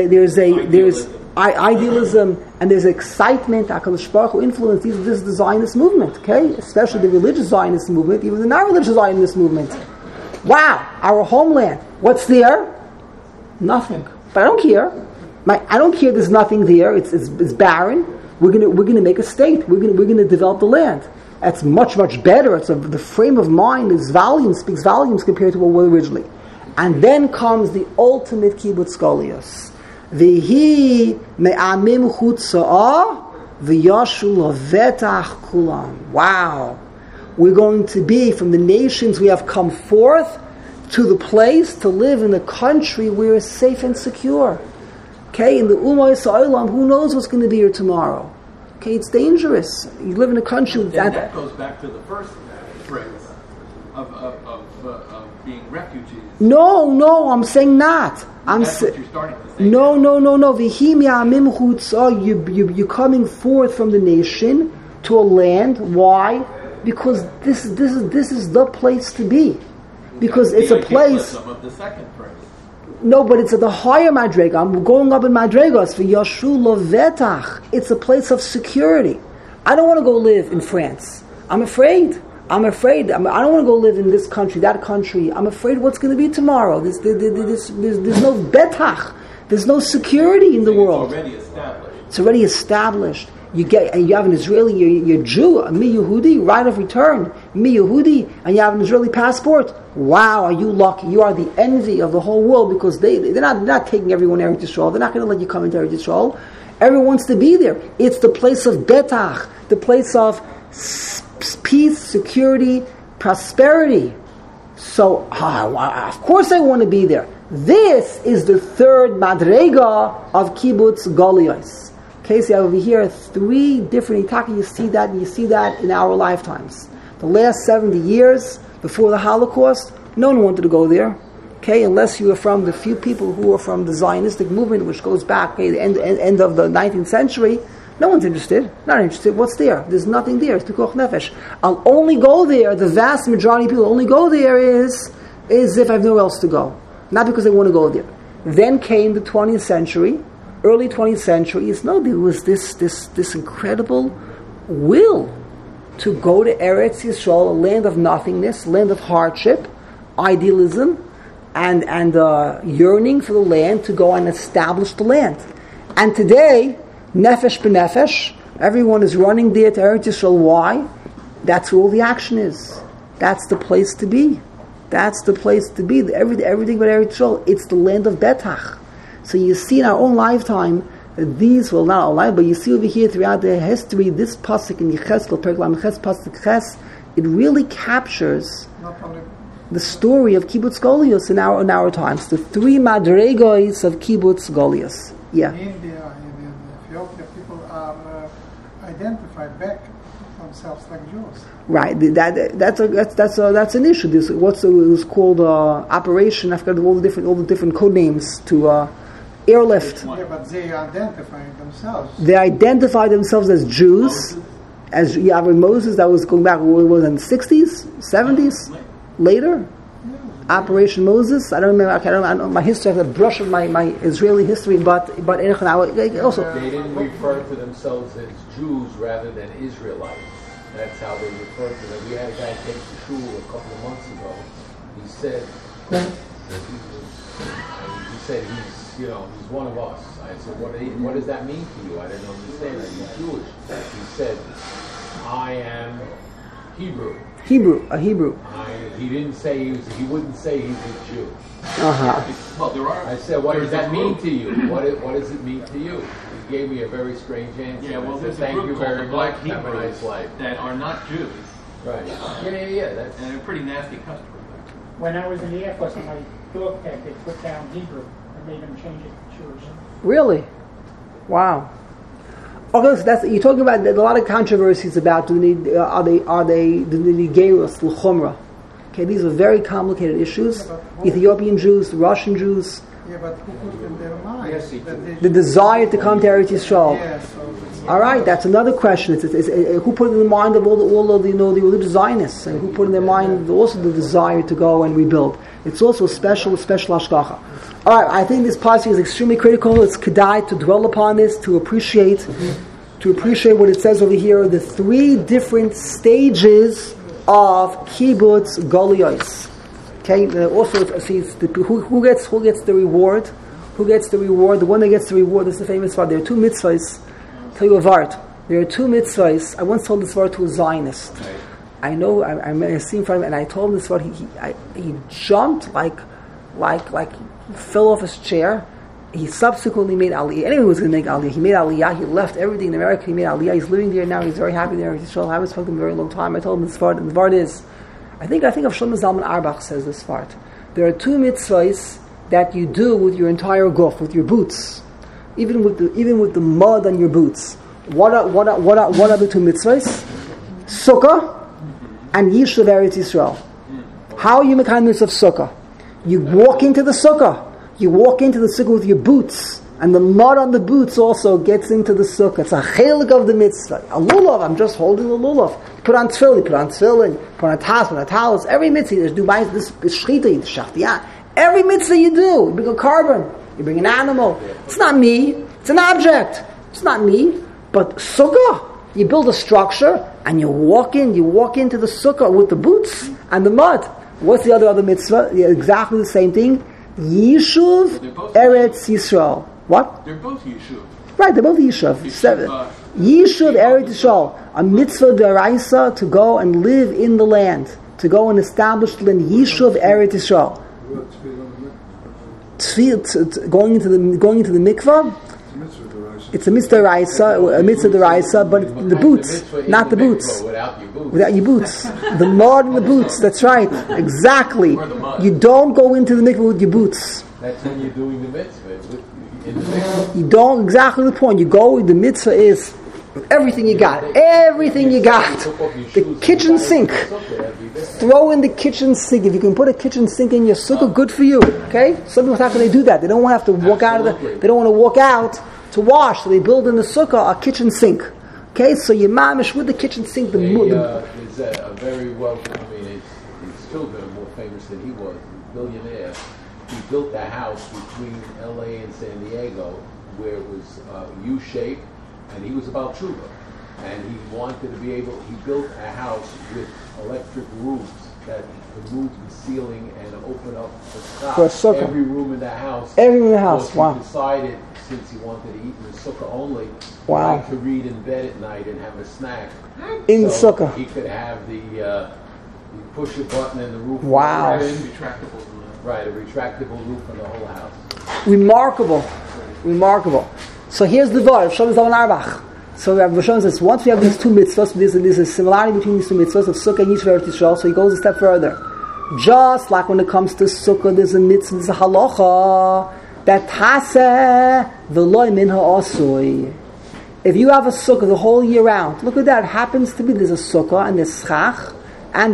idealism and there's excitement. HaKadosh Baruch Hu influence. This is the Zionist movement, okay? Especially the religious Zionist movement, even the non-religious Zionist movement. Wow, our homeland. What's there? Nothing. But I don't care. I don't care. There's nothing there. It's barren. We're gonna make a state. We're gonna develop the land. That's much better. The frame of mind speaks volumes compared to what we were originally. And then comes the ultimate kibbutz golios. V'hi me'amim chutza'ah v'yashu lavetach kulam. Wow. We're going to be from the nations we have come forth to the place to live in a country where it's safe and secure. Okay, in the Ummah Yisraelam, who knows what's going to be here tomorrow? Okay, it's dangerous. You live in a country that goes back to the first phrase of being refugees. No, I'm saying not. That's what you're starting to say. No. You're coming forth from the nation to a land. Why? Because this is the place to be. Because it's a place. Of the second phrase. No, but it's at the higher madrega. I'm going up in madregas for Yashu Lovetach. It's a place of security. I don't want to go live in France. I'm afraid. I don't want to go live in this country, that country. I'm afraid what's going to be tomorrow. There's no betach. There's no security in the world. It's already established. It's already established. You have an Israeli, you're Jew, a Mi Yehudi, right of return, Mi Yehudi, and you have an Israeli passport. Wow, are you lucky? You are the envy of the whole world, because they're not taking everyone to Eretz Yisrael. They're not going to let you come into Eretz Yisrael. Everyone wants to be there. It's the place of betach, the place of peace, security, prosperity. So, of course I want to be there. This is the third madrega of kibbutz galuyos. Okay, so over here, 3 different itaki. You see that in our lifetimes. The last 70 years before the Holocaust, no one wanted to go there. Okay, unless you were from the few people who were from the Zionistic movement, which goes back the end of the 19th century. No one's interested. Not interested. What's there? There's nothing there. It's pikuach nefesh. I'll only go there. The vast majority of people only go there is if I have nowhere else to go, not because they want to go there. Then came the 20th century. Early 20th century, there was this incredible will to go to Eretz Yisrael, a land of nothingness, land of hardship, idealism, and yearning for the land, to go and establish the land. And today, nefesh b'nefesh, everyone is running there to Eretz Yisrael. Why? That's where all the action is. That's the place to be. That's the place to be. Everything but Eretz Yisrael, it's the land of betach. So you see in our own lifetime that these will not all life, but you see over here throughout the history, this pasuk in Yechezkel, Perek Lamed Ches, pasuk Ches, it really captures the story of kibbutz galuyos in our times. The 3 madregos of kibbutz galuyos. Yeah. In India, in Ethiopia, people are identified back themselves like Jews. Right. That's an issue. It was called Operation. I forgot all the different code names to. Airlift. Yeah, but they identify themselves. They identify themselves as Jews, as Moses. That was going back. What was it, in the 60s, 70s, later? Yeah. Operation Moses. I don't remember. I don't know my history. I have a brush of my Israeli history, but also they didn't refer to themselves as Jews rather than Israelites. That's how they referred to them. We had a guy take the shul a couple of months ago. He said he's one of us. I said, what does that mean to you? I didn't understand that. He's Jewish. He said, I am Hebrew. A Hebrew. He didn't say he wouldn't say he's a Jew. Well, there are. I said, what does that mean to you? What does it mean to you? He gave me a very strange answer. Yeah, well, there's thank a group you very called the Black much. Have a nice Hebrews life. that are not Jews. Right. Yeah. And they're pretty nasty customers. When I was in the Air Force on my dog tag, they put down Hebrew and made them change it to Jewish. Really? Wow. Okay, so you're talking about a lot of controversies about do they gerus l'chumra. Okay, these are very complicated issues. Ethiopian Jews, Russian Jews. Yeah, but who put in their mind the desire to come to Eretz Yisrael. Yeah, all right, that's another question. It's who put it in the mind of all of the religious Zionists, and who put in their mind also the desire to go and rebuild. It's also a special hashgacha. All right, I think this passage is extremely critical. It's kedai to dwell upon this, to appreciate what it says over here. The 3 different stages of kibbutz galuyos. Okay, also who gets the reward? Who gets the reward? The one that gets the reward is the famous one. There are 2 mitzvahs. Tell you a vart. There are 2 mitzvahs. I once told this vart to a Zionist. I know. I see in front of him, and I told him this vart. He jumped like fell off his chair. He subsequently made Aliyah. Anyone who was going to make Aliyah, he made Aliyah. He left everything in America. He made Aliyah. He's living there now. He's very happy there. I haven't spoken to him in a very long time. I told him this vart. And the vart is, I think of Shlomo Zalman Auerbach says this vart. There are 2 mitzvahs that you do with your entire guf, with your boots, even with the mud on your boots. What are the 2 mitzvahs? Sukkah and Yishuv Eretz Yisrael. How are you making mitzvah of sukkah? You walk into the sukkah. You walk into the sukkah with your boots, and the mud on the boots also gets into the sukkah. It's a chelik of the mitzvah. A lulav, I'm just holding the lulav. Put on tefillin, put on talis. Every mitzvah, you do this shchita, you shachtiyah. Every mitzvah you do, you bring a carbon, you bring an animal. It's not me, it's an object. It's not me, but sukkah. You build a structure, and you walk into the sukkah with the boots and the mud. What's the other mitzvah? Yeah, exactly the same thing. Yishuv Eretz Yisrael. What? They're both Yishuv. Right, they're both Yishuv. Yishuv Eretz Yisrael. A mitzvah deraisa to go and live in the land. To go and establish the land. Yishuv Eretz Yisrael. Going into the mikvah. It's a mitzvah deraisa, but the boots, not the boots. Without your boots. The mud and the boots, that's right. Exactly. You don't go into the mikvah with your boots. That's when you're doing the mitzvah. You don't, exactly the point. You go, the mitzvah is everything you got. Everything you got. The kitchen sink. Throw in the kitchen sink. If you can put a kitchen sink in your sukkah, good for you. Okay? Some people, how can they do that? They don't want to have to walk out they don't want to walk out to wash, so they build in the sukkah a kitchen sink. Okay, so your mamish with the kitchen sink. There's a very wealthy, his children are more famous than he was, a billionaire. He built a house between LA and San Diego where it was U-shaped, and he was about tshuva. And he wanted to be able, he built a house with electric roofs that could move the ceiling and open up the sky. Every room in the house. Wow. He decided, since he wanted to eat in the sukkah only, like to read in bed at night and have a snack. In the sukkah. He could have the, you push a button and the roof. Wow. Right, a retractable roof on the whole house. Remarkable. So here's the word, Shalom Zalman Arbach. So Rav Shlomo says, once we have these two mitzvahs, there's a similarity between these two mitzvahs of Sukkah and Yishuv Eretz Yisrael, so he goes a step further. Just like when it comes to Sukkah, there's a mitzvah, there's a halacha, that taseh v'loi min ha'asui. If you have a sukkah the whole year round, look at that, it happens to be there's a sukkah, and there's schach, and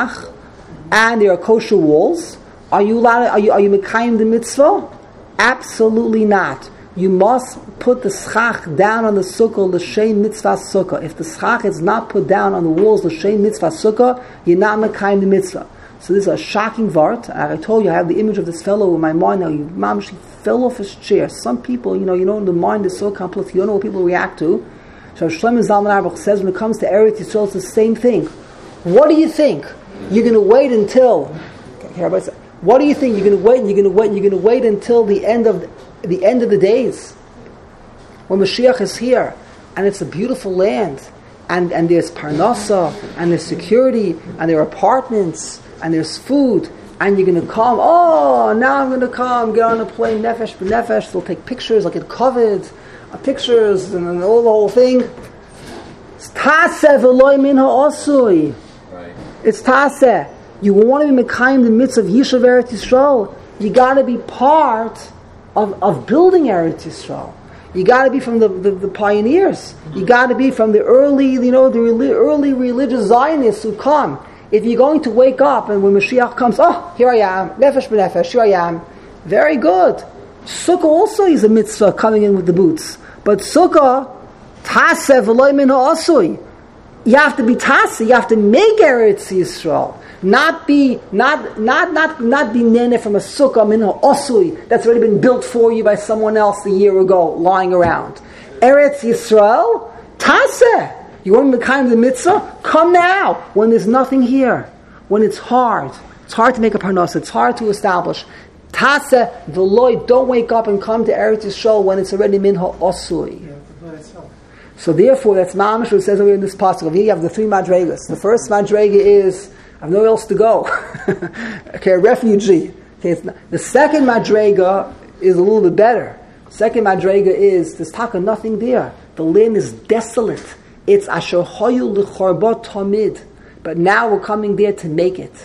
there are kosher walls. Are you mekayim the mitzvah? Absolutely not. You must put the schach down on the sukkah, l'shem mitzvah sukkah. If the schach is not put down on the walls, l'shem mitzvah sukkah, you're not mekayim the mitzvah. So this is a shocking vart. I told you I have the image of this fellow in my mind now. He fell off his chair. Some people, the mind is so complex, you don't know what people react to. So Shlomo Zalman Auerbach says when it comes to Eretz Yisrael, it's the same thing. What do you think? You're going to wait until... What do you think? You're going to wait until the end of the days, when Mashiach is here, and it's a beautiful land, and there's parnasa, and there's security, and there are apartments, and there's food, and you're going to come. Oh, now I'm going to come. Get on a plane, nefesh b'nefesh. They'll take pictures. I'll get covered, pictures, and all the whole thing. It's taseh v'loi min ha'asui. It's taseh. You want to be mekayim the mitzvah of Yishuv Eretz Yisrael. You got to be part of building Eretz Yisrael. You got to be from the pioneers. You got to be from the early, early religious Zionists who come. If you're going to wake up and when Mashiach comes, oh, here I am, nefesh b'nefesh, here I am. Very good. Sukkah also is a mitzvah coming in with the boots. But Sukkah, taseh v'loi min ha'asui. You have to be taseh. You have to make Eretz Yisrael. Not be nene from a sukkah min ha'asui that's already been built for you by someone else a year ago, lying around. Eretz Yisrael, taseh. You want to mekayim the mitzvah? Come now, when there's nothing here, when it's hard. It's hard to make a parnasa. It's hard to establish. Taseh v'loi. Don't wake up and come to Eretz Yisrael when it's already min ha'asui. So therefore, that's mamish what it says over in this pasuk. Here you have the three madregas. The first madrega is I have nowhere else to go. Okay, a refugee. Okay, the second madrega is a little bit better. Second madrega is there's taka nothing there. The land is desolate. It's asher hoyu l'chorba tamid. But now we're coming there to make it.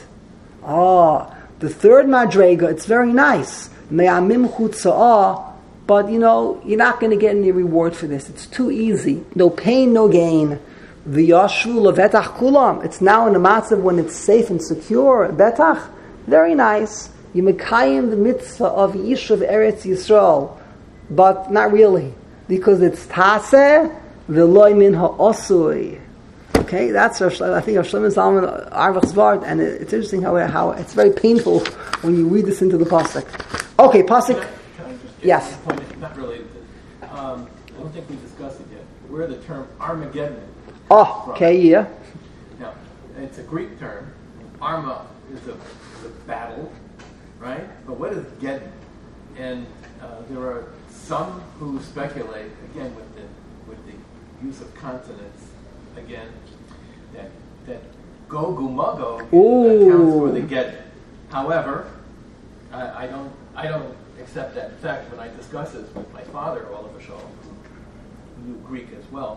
The third madrega, it's very nice. Me'amim chutza'ah. But you're not going to get any reward for this. It's too easy. No pain, no gain. V'yashvu levetach kulam. It's now in a matzav when it's safe and secure. Betach, very nice. You mekayim the mitzvah of Yishuv Eretz Yisrael, but not really, because it's taseh v'loi min ha'asui. Okay, that's I think of Shlomo Zalman Auerbach's vart, and it's interesting how it's very painful when you read this into the pasuk. Okay, pasuk. Yes. Not really. I don't think we discussed it yet. Where the term Armageddon. Okay, yeah. Now, it's a Greek term. Arma is the battle. right? But what is Geddon? And there are some who speculate, again with the use of consonants, again, that Gog Magog accounts for the Geddon. However, I don't accept that fact when I discuss this with my father, Oliver Shaw, who knew Greek as well.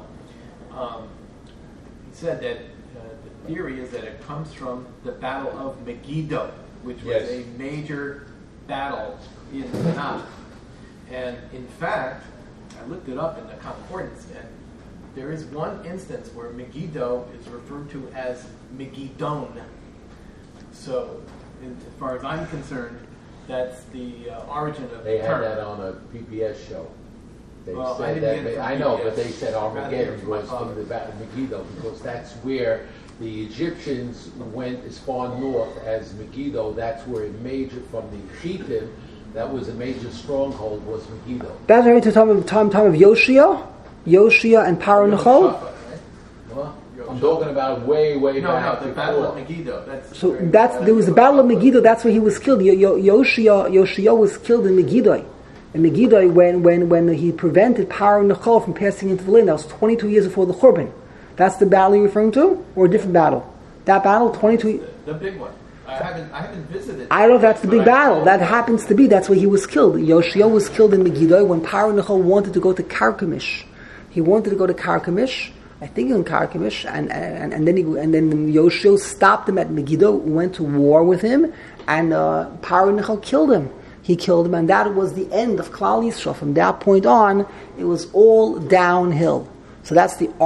He said that the theory is that it comes from the Battle of Megiddo, which was a major battle in Tanakh. And in fact, I looked it up in the concordance, and there is one instance where Megiddo is referred to as Megiddon. So, as far as I'm concerned, that's the origin of They the had term. that on a PBS show. They Well, I said didn't get it that. from I know, PBS. but they said Armageddon from my was father. from the Battle of Megiddo because that's where the Egyptians went as far north as Megiddo. That's where a major from the Cheatham. That was a major stronghold. Was Megiddo. That's right to time of Yoshia and Paro Nechol. Shaphat, right? Well, I'm talking about way back. No, the Battle of Megiddo. So there was the Battle of Megiddo. That's where he was killed. Yoshia was killed in Megiddo. In Megiddo, when he prevented Paro Nechol from passing into the land, that was 22 years before the Churban. That's the battle you're referring to, or a different battle? That battle, 22. The big one. I haven't visited. I don't know if that's the big battle. That happens to be. That's where he was killed. Yoshia was killed in Megiddo when Paro Nechol wanted to go to Carchemish. He wanted to go to Carchemish. I think in Carchemish, and then Yoshua stopped him at Megiddo, went to war with him, and Paro Nechol killed him. He killed him, and that was the end of Klal Yisrael. From that point on, it was all downhill. So that's the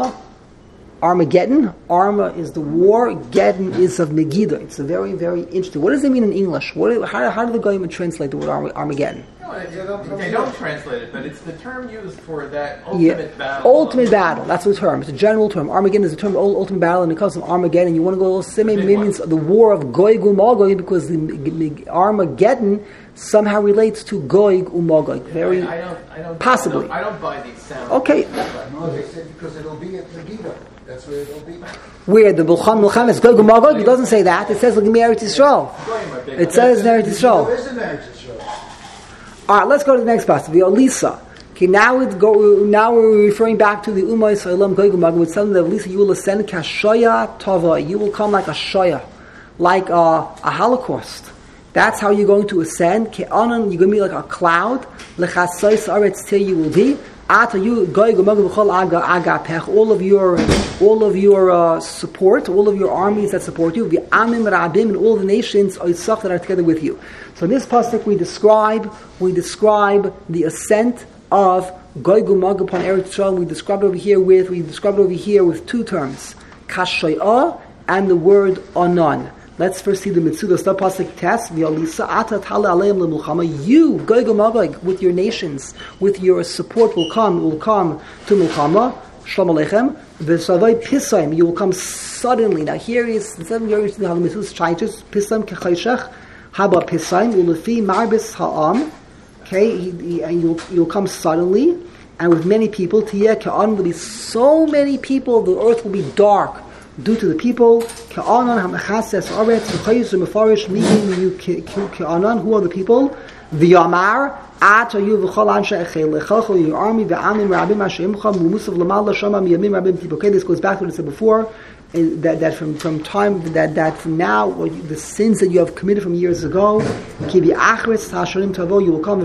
Armageddon. Arma is the war. Geddon is of Megiddo. It's a very, very interesting. What does it mean in English? How do the Goyim translate the word Armageddon? No, they don't translate it, but it's the term used for that ultimate battle. Ultimate battle. That's the term. It's a general term. Armageddon is the term ultimate battle, and it comes from Armageddon. You want to go it means the war of Gog Umagog, because the Armageddon somehow relates to Gog Umagog. Very possibly. I don't buy these sounds. Okay. No, they said because it'll be at Megiddo. That's where it'll be. Where the Milcham is Gog Umagog? It doesn't say that. It says like Eretz Yisrael. It says in Eretz Yisrael. There is an Eretz Yisrael. All right, let's go to the next passage. The Olisa. Okay, now we're referring back to the Umay Sa'ilam Gog Umagog. It's telling the Olisa, you will ascend kashoya tava. You will come like a shoya, like a Holocaust. That's how you're going to ascend. Ke'anan, you're going to be like a cloud. Lechasais aretz te you will be. Ata you Gog Umagog b'chol agapech. All of your support, all of your armies that support you, the Amim Rabim, and all the nations that are together with you. So in this pasuk we describe the ascent of Gog Umagog upon Eretz Yisrael. We describe it over here with two terms, Kashoyah and the word Anan. Let's first see the Mitzudos. The pasuk test v'alisa ata tala aleim lemulchama. You, Gog Umagog, with your nations, with your support, will come to Mulchama. Shalom Aleichem. V'savai Pisaim. You will come suddenly. Now here is the 7 years how the Mitzudos changes. Pisaim kechayshach. Haba Pisaim ulefi marbis ha'am. Okay, and you'll come suddenly and with many people. Tiyeh ka'an, will be so many people, the earth will be dark due to the people. Ka'anan ha'mechases aretz v'chayis v'mefarish meaning ka'anan. Who are the people? V'yamar at you v'chol anshe echel lechacho your army v'amim rabim ha'sheimcha mu'musav l'mal l'shama miyamim rabim people. Okay, this goes back to what I said before. That from time that from now the sins that you have committed from years ago, you will come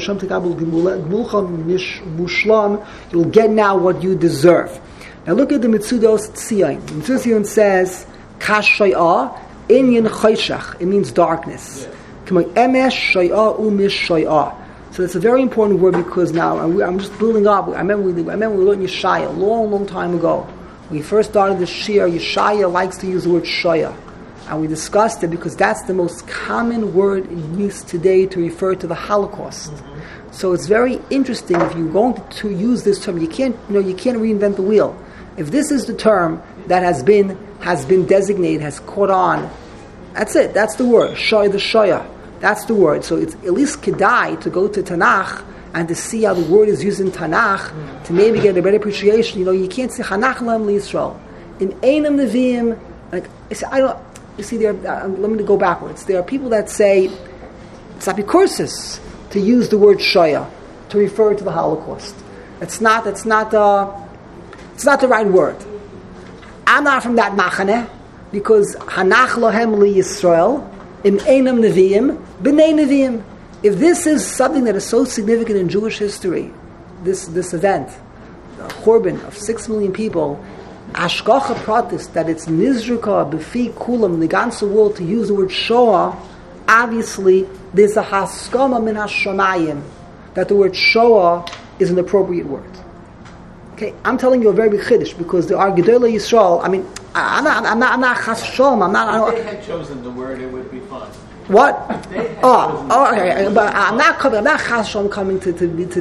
you'll get now what you deserve. Now look at the Mitzudos Tzion. The Mitzudos Tzion says Kashayah Inyan Chayshach. It means darkness. Emesh Shayah Umish Shayah. So it's a very important word because now I'm just building up. I remember we learned Yeshaya a long time ago. When we first started the Shir, Yeshaya likes to use the word Shaya. And we discussed it because that's the most common word in use today to refer to the Holocaust. Mm-hmm. So it's very interesting if you're going to use this term. You can't reinvent the wheel. If this is the term that has been designated, has caught on, that's it. That's the word. Shaya the Shaya. That's the word. So it's at least kedai to go to Tanakh and to see how the word is used in Tanakh to maybe get a better appreciation. You can't say Chanach Lam Yisrael in Einam Neviim. Like I don't. You see, let me go backwards. There are people that say It's apicursis to use the word shoya to refer to the Holocaust. It's not the right word. I'm not from that machane because hanach lohem li Yisrael im einam neviim b'nei neviim. If this is something that is so significant in Jewish history, this event, the Churban of 6 million people, Ashkocha pratis, that it's nizruka b'fi kulam, the ganze world, to use the word shoah, obviously there's a haskama min hashamayim that the word shoah is an appropriate word. Okay, I'm telling you a very big chiddush because there are Gedolei Yisrael. I mean, I'm not chas shalom. If they had chosen the word, it would be fine. What? Okay. But I'm not chas shalom coming to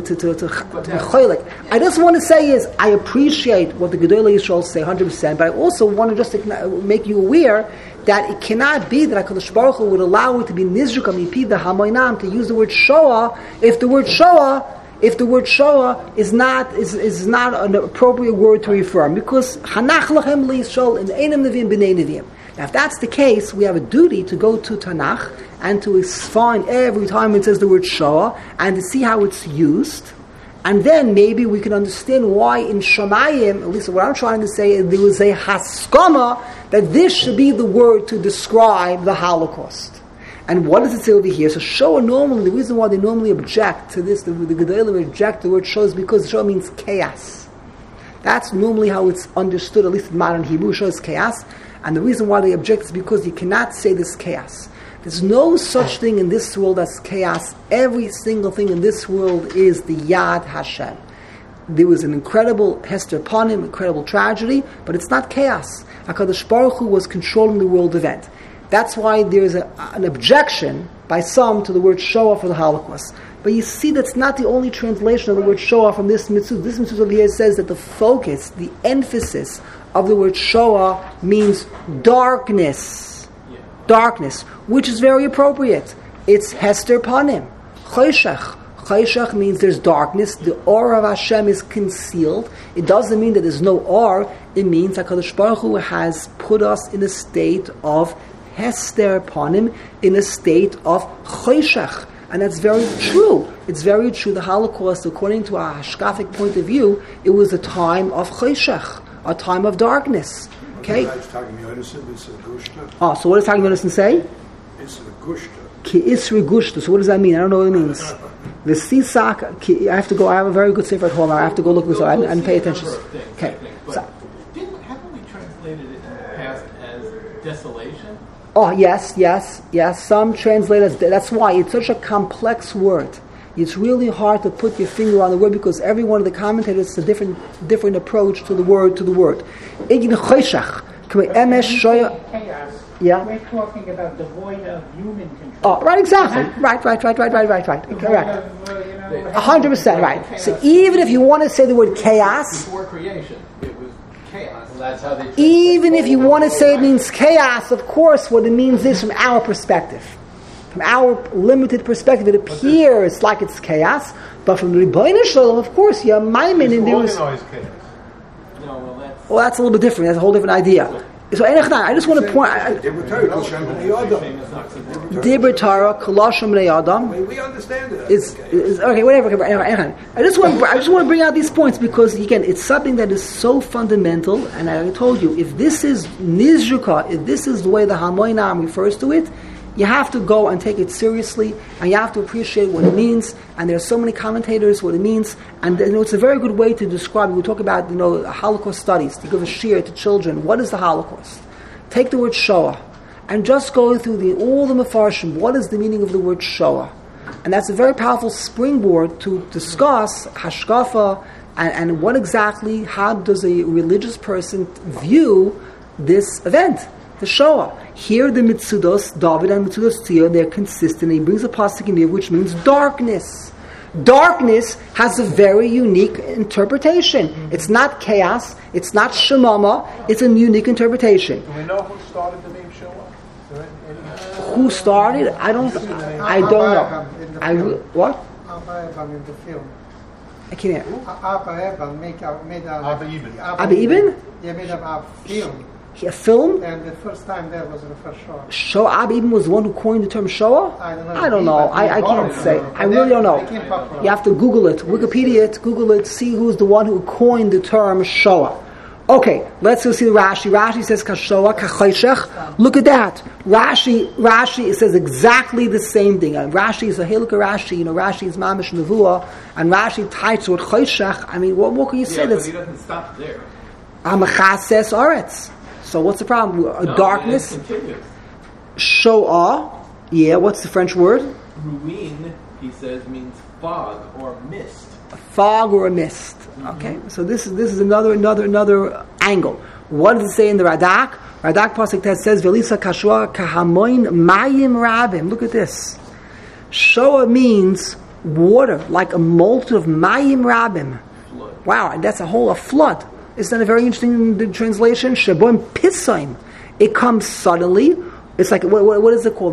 cholik. I just want to say is I appreciate what the Gedolei Yisrael say 100%, but I also want to just make you aware that it cannot be that HaKadosh Baruch Hu would allow it to be nizruka mipi the hamoinam to use the word shoah if the word shoah is not an appropriate word to refer, because hanach lachem liYisrael in einam neviim b'nei neviim. Now, if that's the case, we have a duty to go to Tanakh and to find every time it says the word shoah and to see how it's used, and then maybe we can understand why in Shamayim, at least what I'm trying to say, is there was a haskama that this should be the word to describe the Holocaust. And what does it say over here? So shoah normally, the reason why they normally object to this, the Gedolim reject the word shoah, is because shoah means chaos. That's normally how it's understood, at least in modern Hebrew. Shoah is chaos. And the reason why they object is because you cannot say this chaos. There's no such thing in this world as chaos. Every single thing in this world is the Yad Hashem. There was an incredible Hester Panim, incredible tragedy, but it's not chaos. HaKadosh Baruch Hu was controlling the world event. That's why there's an objection by some to the word shoah for the Holocaust. But you see, that's not the only translation of the word shoah from this mitzvah. This mitzvah over here says that the focus, the emphasis of the word shoah means darkness. Yeah. Darkness, which is very appropriate. It's Hester Panim. Choshech. Choshech means there's darkness. The or of Hashem is concealed. It doesn't mean that there's no or. It means that HaKadosh Baruch Hu has put us in a state of Hester Panim, in a state of Choshech. And that's very true. It's very true. The Holocaust, according to our hashkafic point of view, it was a time of Choshech, a time of darkness. Okay? So what does Tag Yonason say? Ki Isri Gushta. So what does that mean? I don't know what it means. The Sisak, I have to go, I have a very good sefer at home. I have to go look this up and pay attention. Okay. So, haven't we translated it in the past as desolation? Oh, yes. Some translators, that's why it's such a complex word. It's really hard to put your finger on the word because every one of the commentators has a different approach to the word. Chaos. Yeah. We're talking about devoid of human control. Oh, right, exactly. Right. Correct. 100% right. So even if you want to say the word chaos, before creation, it was chaos. Well, that's how they even if you want to say it means chaos, of course, what it means is from our perspective. From our limited perspective, it appears like it's chaos, but from the Rebbeinu Shalom, of course, you're miming and there is. Well, that's a little bit different. That's a whole different idea. So, I just want to point. Dibur Torah, Koloshim Bnei Adam. We understand it. Is okay. Whatever. I just want to bring out these points because again, it's something that is so fundamental. And I told you, if this is nizruka, if this is the way the Hamoinam refers to it, you have to go and take it seriously, and you have to appreciate what it means. And there are so many commentators what it means, and it's a very good way to describe it. We talk about Holocaust studies. To give a shiur to children. What is the Holocaust? Take the word shoah, and just go through all the mefarshim. What is the meaning of the word shoah? And that's a very powerful springboard to discuss hashkafa and what exactly. How does a religious person view this event? The Shoah. Here the Mitzudos, David and Mitzudos Tzia, they're consistent. He brings a pasuk in here which means darkness. Darkness has a very unique interpretation. Mm-hmm. It's not chaos, it's not shemama, it's a unique interpretation. Do we know who started the name Shoah? Who started? I don't know. What? Abba Eban in the film. I can't hear. Abba Eban made a... Abba Ibn. Abba Ibn? Yeah, made a film. A film? And the first time there was the first Shoah. Shoah Abi Ibn was the one who coined the term Shoah? I don't know. I can't say. I really don't know. You have to Google it. Wikipedia it, Google it, see who's the one who coined the term Shoah. Okay, let's go see the Rashi. Rashi says Kashoah, Kachoshech. Look at that. Rashi says exactly the same thing. Rashi is a Hilka Rashi. Rashi is Mamish Nevuah. And Rashi ties with Choshech. I mean, what can you say? But he doesn't stop there. Amachases Aretz. So what's the problem? Darkness. Shoah. Yeah, what's the French word? Ruin, he says, means fog or mist. A fog or a mist. Okay, so this is another angle. What does it say in the Radak? Radak Pasuk Tes says, "Velisa Kashua Kahamoin Mayim Rabim." Look at this. Shoah means water, like a multitude of Mayim Rabim. Flood. Wow, and that's a flood. Isn't that a very interesting translation? Shaboim Pisaim. It comes suddenly. It's like what is it called?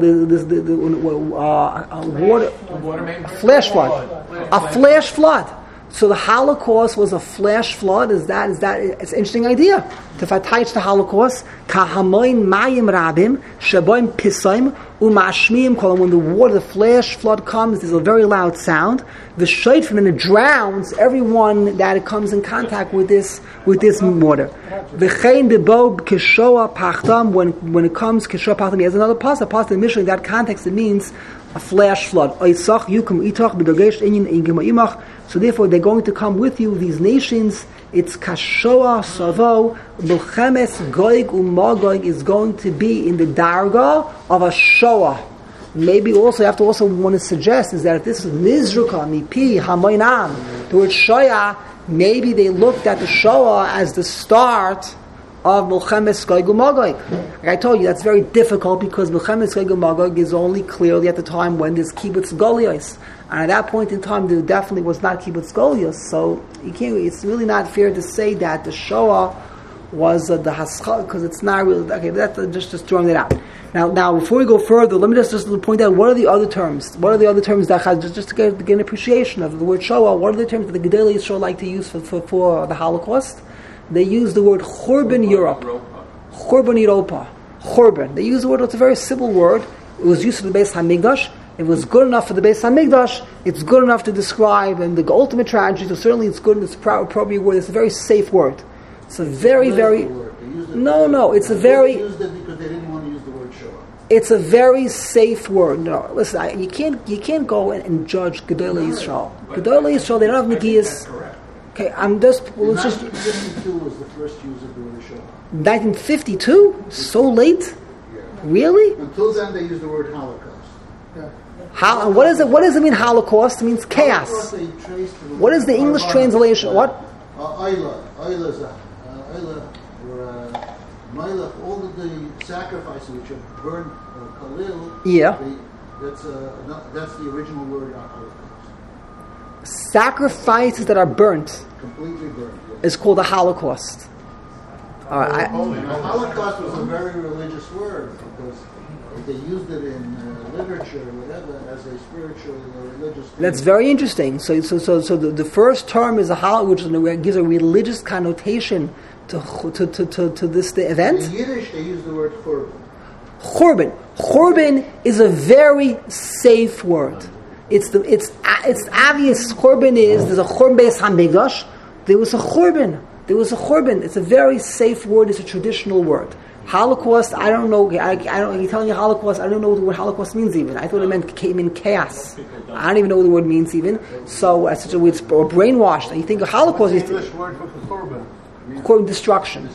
Water. Flash flood. A flash flood. So the Holocaust was a flash flood. Is that? It's an interesting idea. To attach the Holocaust, kahamoin mayim rabim shaboim pisaim umashmiim kolam. When the flash flood comes, there's a very loud sound. The shayfim, and it drowns everyone that it comes in contact with this water. V'chein bebo kishoa pachtam. When it comes kishoa pachtam, he has another pasuk. Pasuk in Mishnah. In that context, it means a flash flood. Oisach yukum itach b'dogesh inyin ingema imach. So therefore, they're going to come with you, these nations. It's Kashoah Savo, Milchemes Goig Umagog is going to be in the darga of a Shoah. Maybe also, you have to also want to suggest is that if this is Nizruka, Mipi, Hamoinam, the word Shoah, maybe they looked at the Shoah as the start of Milchemes Goig Umagog. Like I told you, that's very difficult because Milchemes Goig Umagog is only clearly at the time when there's Kibbutz Golios. And at that point in time, there definitely was not Kibbutz Golios. So you can't. It's really not fair to say that the Shoah was the Haschal, because it's not really. Okay, that's just throwing it out. Now, before we go further, let me just point out what are the other terms. What are the other terms that just to get an appreciation of the word Shoah? What are the terms that the Gedolei Yisrael like to use for the Holocaust? They use the word Churban Europe, Churban Europa, Churban. They use the word. It's a very simple word. It was used for the Beis Hamikdash. It was good enough for the Beis Hamikdash. It's good enough to describe and the ultimate tragedy. So certainly, it's good. It's appropriate word. It's a very safe word. It's a very. No. It's a very. They used it because they didn't want to use the word Shoah. It's a very safe word. No, listen. You can't go and judge Gedolei Yisrael. Gedolei Yisrael. They don't have Negias. Okay, I'm just. 1952 was the first use of the word Shoah. 1952? So late? Yeah. Really? Until then, they used the word Holocaust. What does it mean? Holocaust? It means chaos. What is the English translation? What? Ayla, Mailach, all of the sacrifices which are burned, Khalil. Yeah. That's the original word on Holocaust. Sacrifices that are burnt. Completely burned. Yes. Is called a Holocaust. All right. Holocaust was a very religious word because they used it in literature or whatever as a spiritual or religious thing. That's very interesting. So the first term is which gives a religious connotation to this event. In Yiddish, they use the word Churban. Churban is a very safe word. It's obvious. Churban is there's a Churban Beis Hamikdash. There was a Churban. It's a very safe word. It's a traditional word. Holocaust, I don't know. You're telling me Holocaust, I don't know what the word Holocaust means even. I thought it came in chaos. I don't even know what the word means even. So, as such a word, or brainwashed. And you think of Holocaust is English word for Churban. Destruction.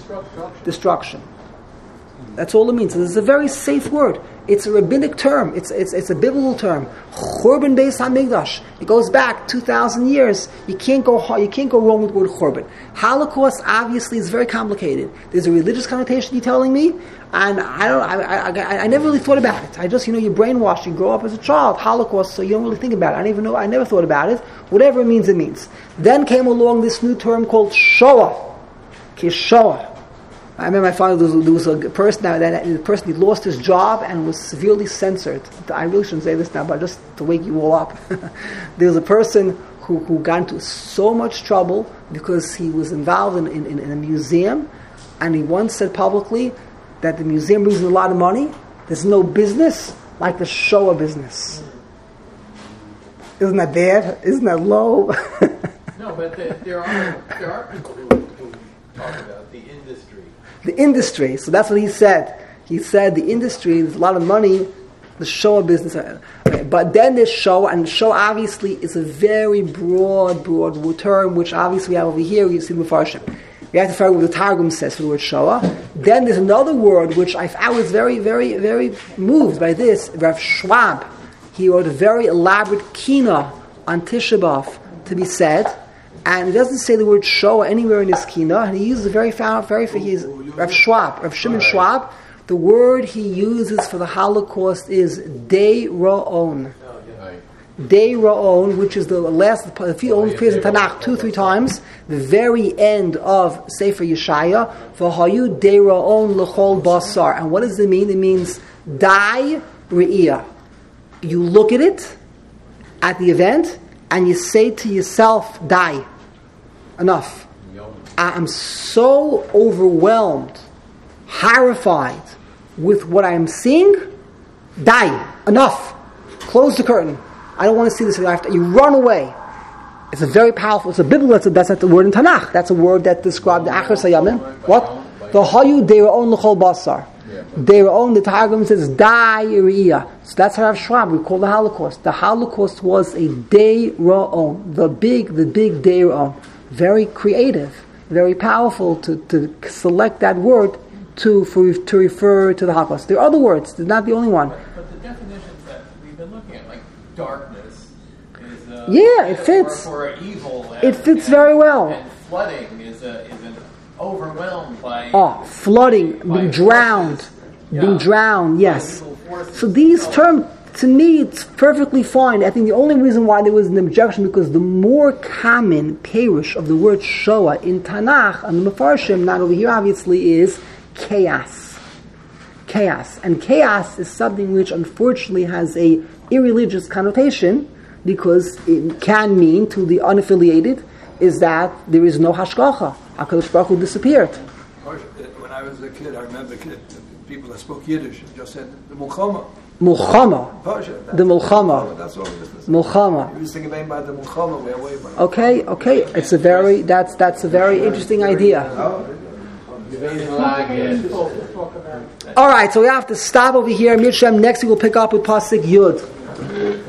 That's all it means. So this is a very safe word. It's a rabbinic term. It's a biblical term. Churban Beis Hamikdash. It goes back 2,000 years. You can't go wrong with the word Churban. Holocaust obviously is very complicated. There's a religious connotation. You're telling me, and I never really thought about it. I just you're brainwashed. You grow up as a child. Holocaust, so you don't really think about it. I never thought about it. Whatever it means, it means. Then came along this new term called Shoah. Kishoah. I remember my father, there was a person he lost his job and was severely censored. I really shouldn't say this now, but just to wake you all up. There was a person who got into so much trouble because he was involved in a museum, and he once said publicly that the museum brings in a lot of money. There's no business like the Shoah business. Isn't that bad? Isn't that low? No, but there are people who talk about the industry. The industry. So that's what he said. He said the industry, there's a lot of money, the Shoah business. Okay. But then there's Shoah, and Shoah obviously is a very broad term, which obviously we have over here, you see the Mefarshim. We have to figure out what the Targum says for the word Shoah. Then there's another word which I was very, very, very moved by this. Rav Schwab, he wrote a very elaborate kina on Tisha B'Av to be said, and he doesn't say the word Shoah anywhere in his kina, and he uses a Rav Schwab, Rav Shimon Schwab. The word he uses for the Holocaust is Dei Ra'on. Dei Ra'on, which is the last, the only appears in Tanakh 2-3 times, the very end of Sefer Yeshaya, V'hayu Dei Ra'on l'chol basar. And what does it mean? It means Dai Re'iyah. You look at it, at the event, and you say to yourself, Dai. Enough. I'm so overwhelmed, horrified with what I am seeing. Dai. Enough. Close the curtain. I don't want to see this after. You run away. It's a very powerful, it's a biblical, that's not the word in Tanakh. That's a word that described the Achar Sayamim. What? The Hayu Deira'on L'chol Basar. Deira'on, the Targum says, Dai Re'iyah. So that's how Rav Schwab, we call the Holocaust. The Holocaust was a Deira'on. The big Deira'on. Very creative, very powerful to select that word to refer to the Holocaust. There are other words, they're not the only one. But the definitions that we've been looking at, like darkness, is it fits. For evil. It fits very well. And flooding is an overwhelmed by. Flooding, being drowned, yes. So these terms, to me, it's perfectly fine. I think the only reason why there was an objection because the more common parish of the word Shoah in Tanakh and the Mefarshim, not over here obviously, is chaos. And chaos is something which unfortunately has a irreligious connotation because it can mean to the unaffiliated is that there is no hashgacha. HaKadosh Baruch Hu disappeared. When I was a kid, I remember people that spoke Yiddish just said the Mulchama. Mulchama. The Mulchama. That's all it is. Mulchama. He was thinking about the Mulchama. We're away from it. Okay. It's a very that's a very interesting idea. All right, so we have to stop over here. Mirshem, next week we'll pick up with Pasuk Yud.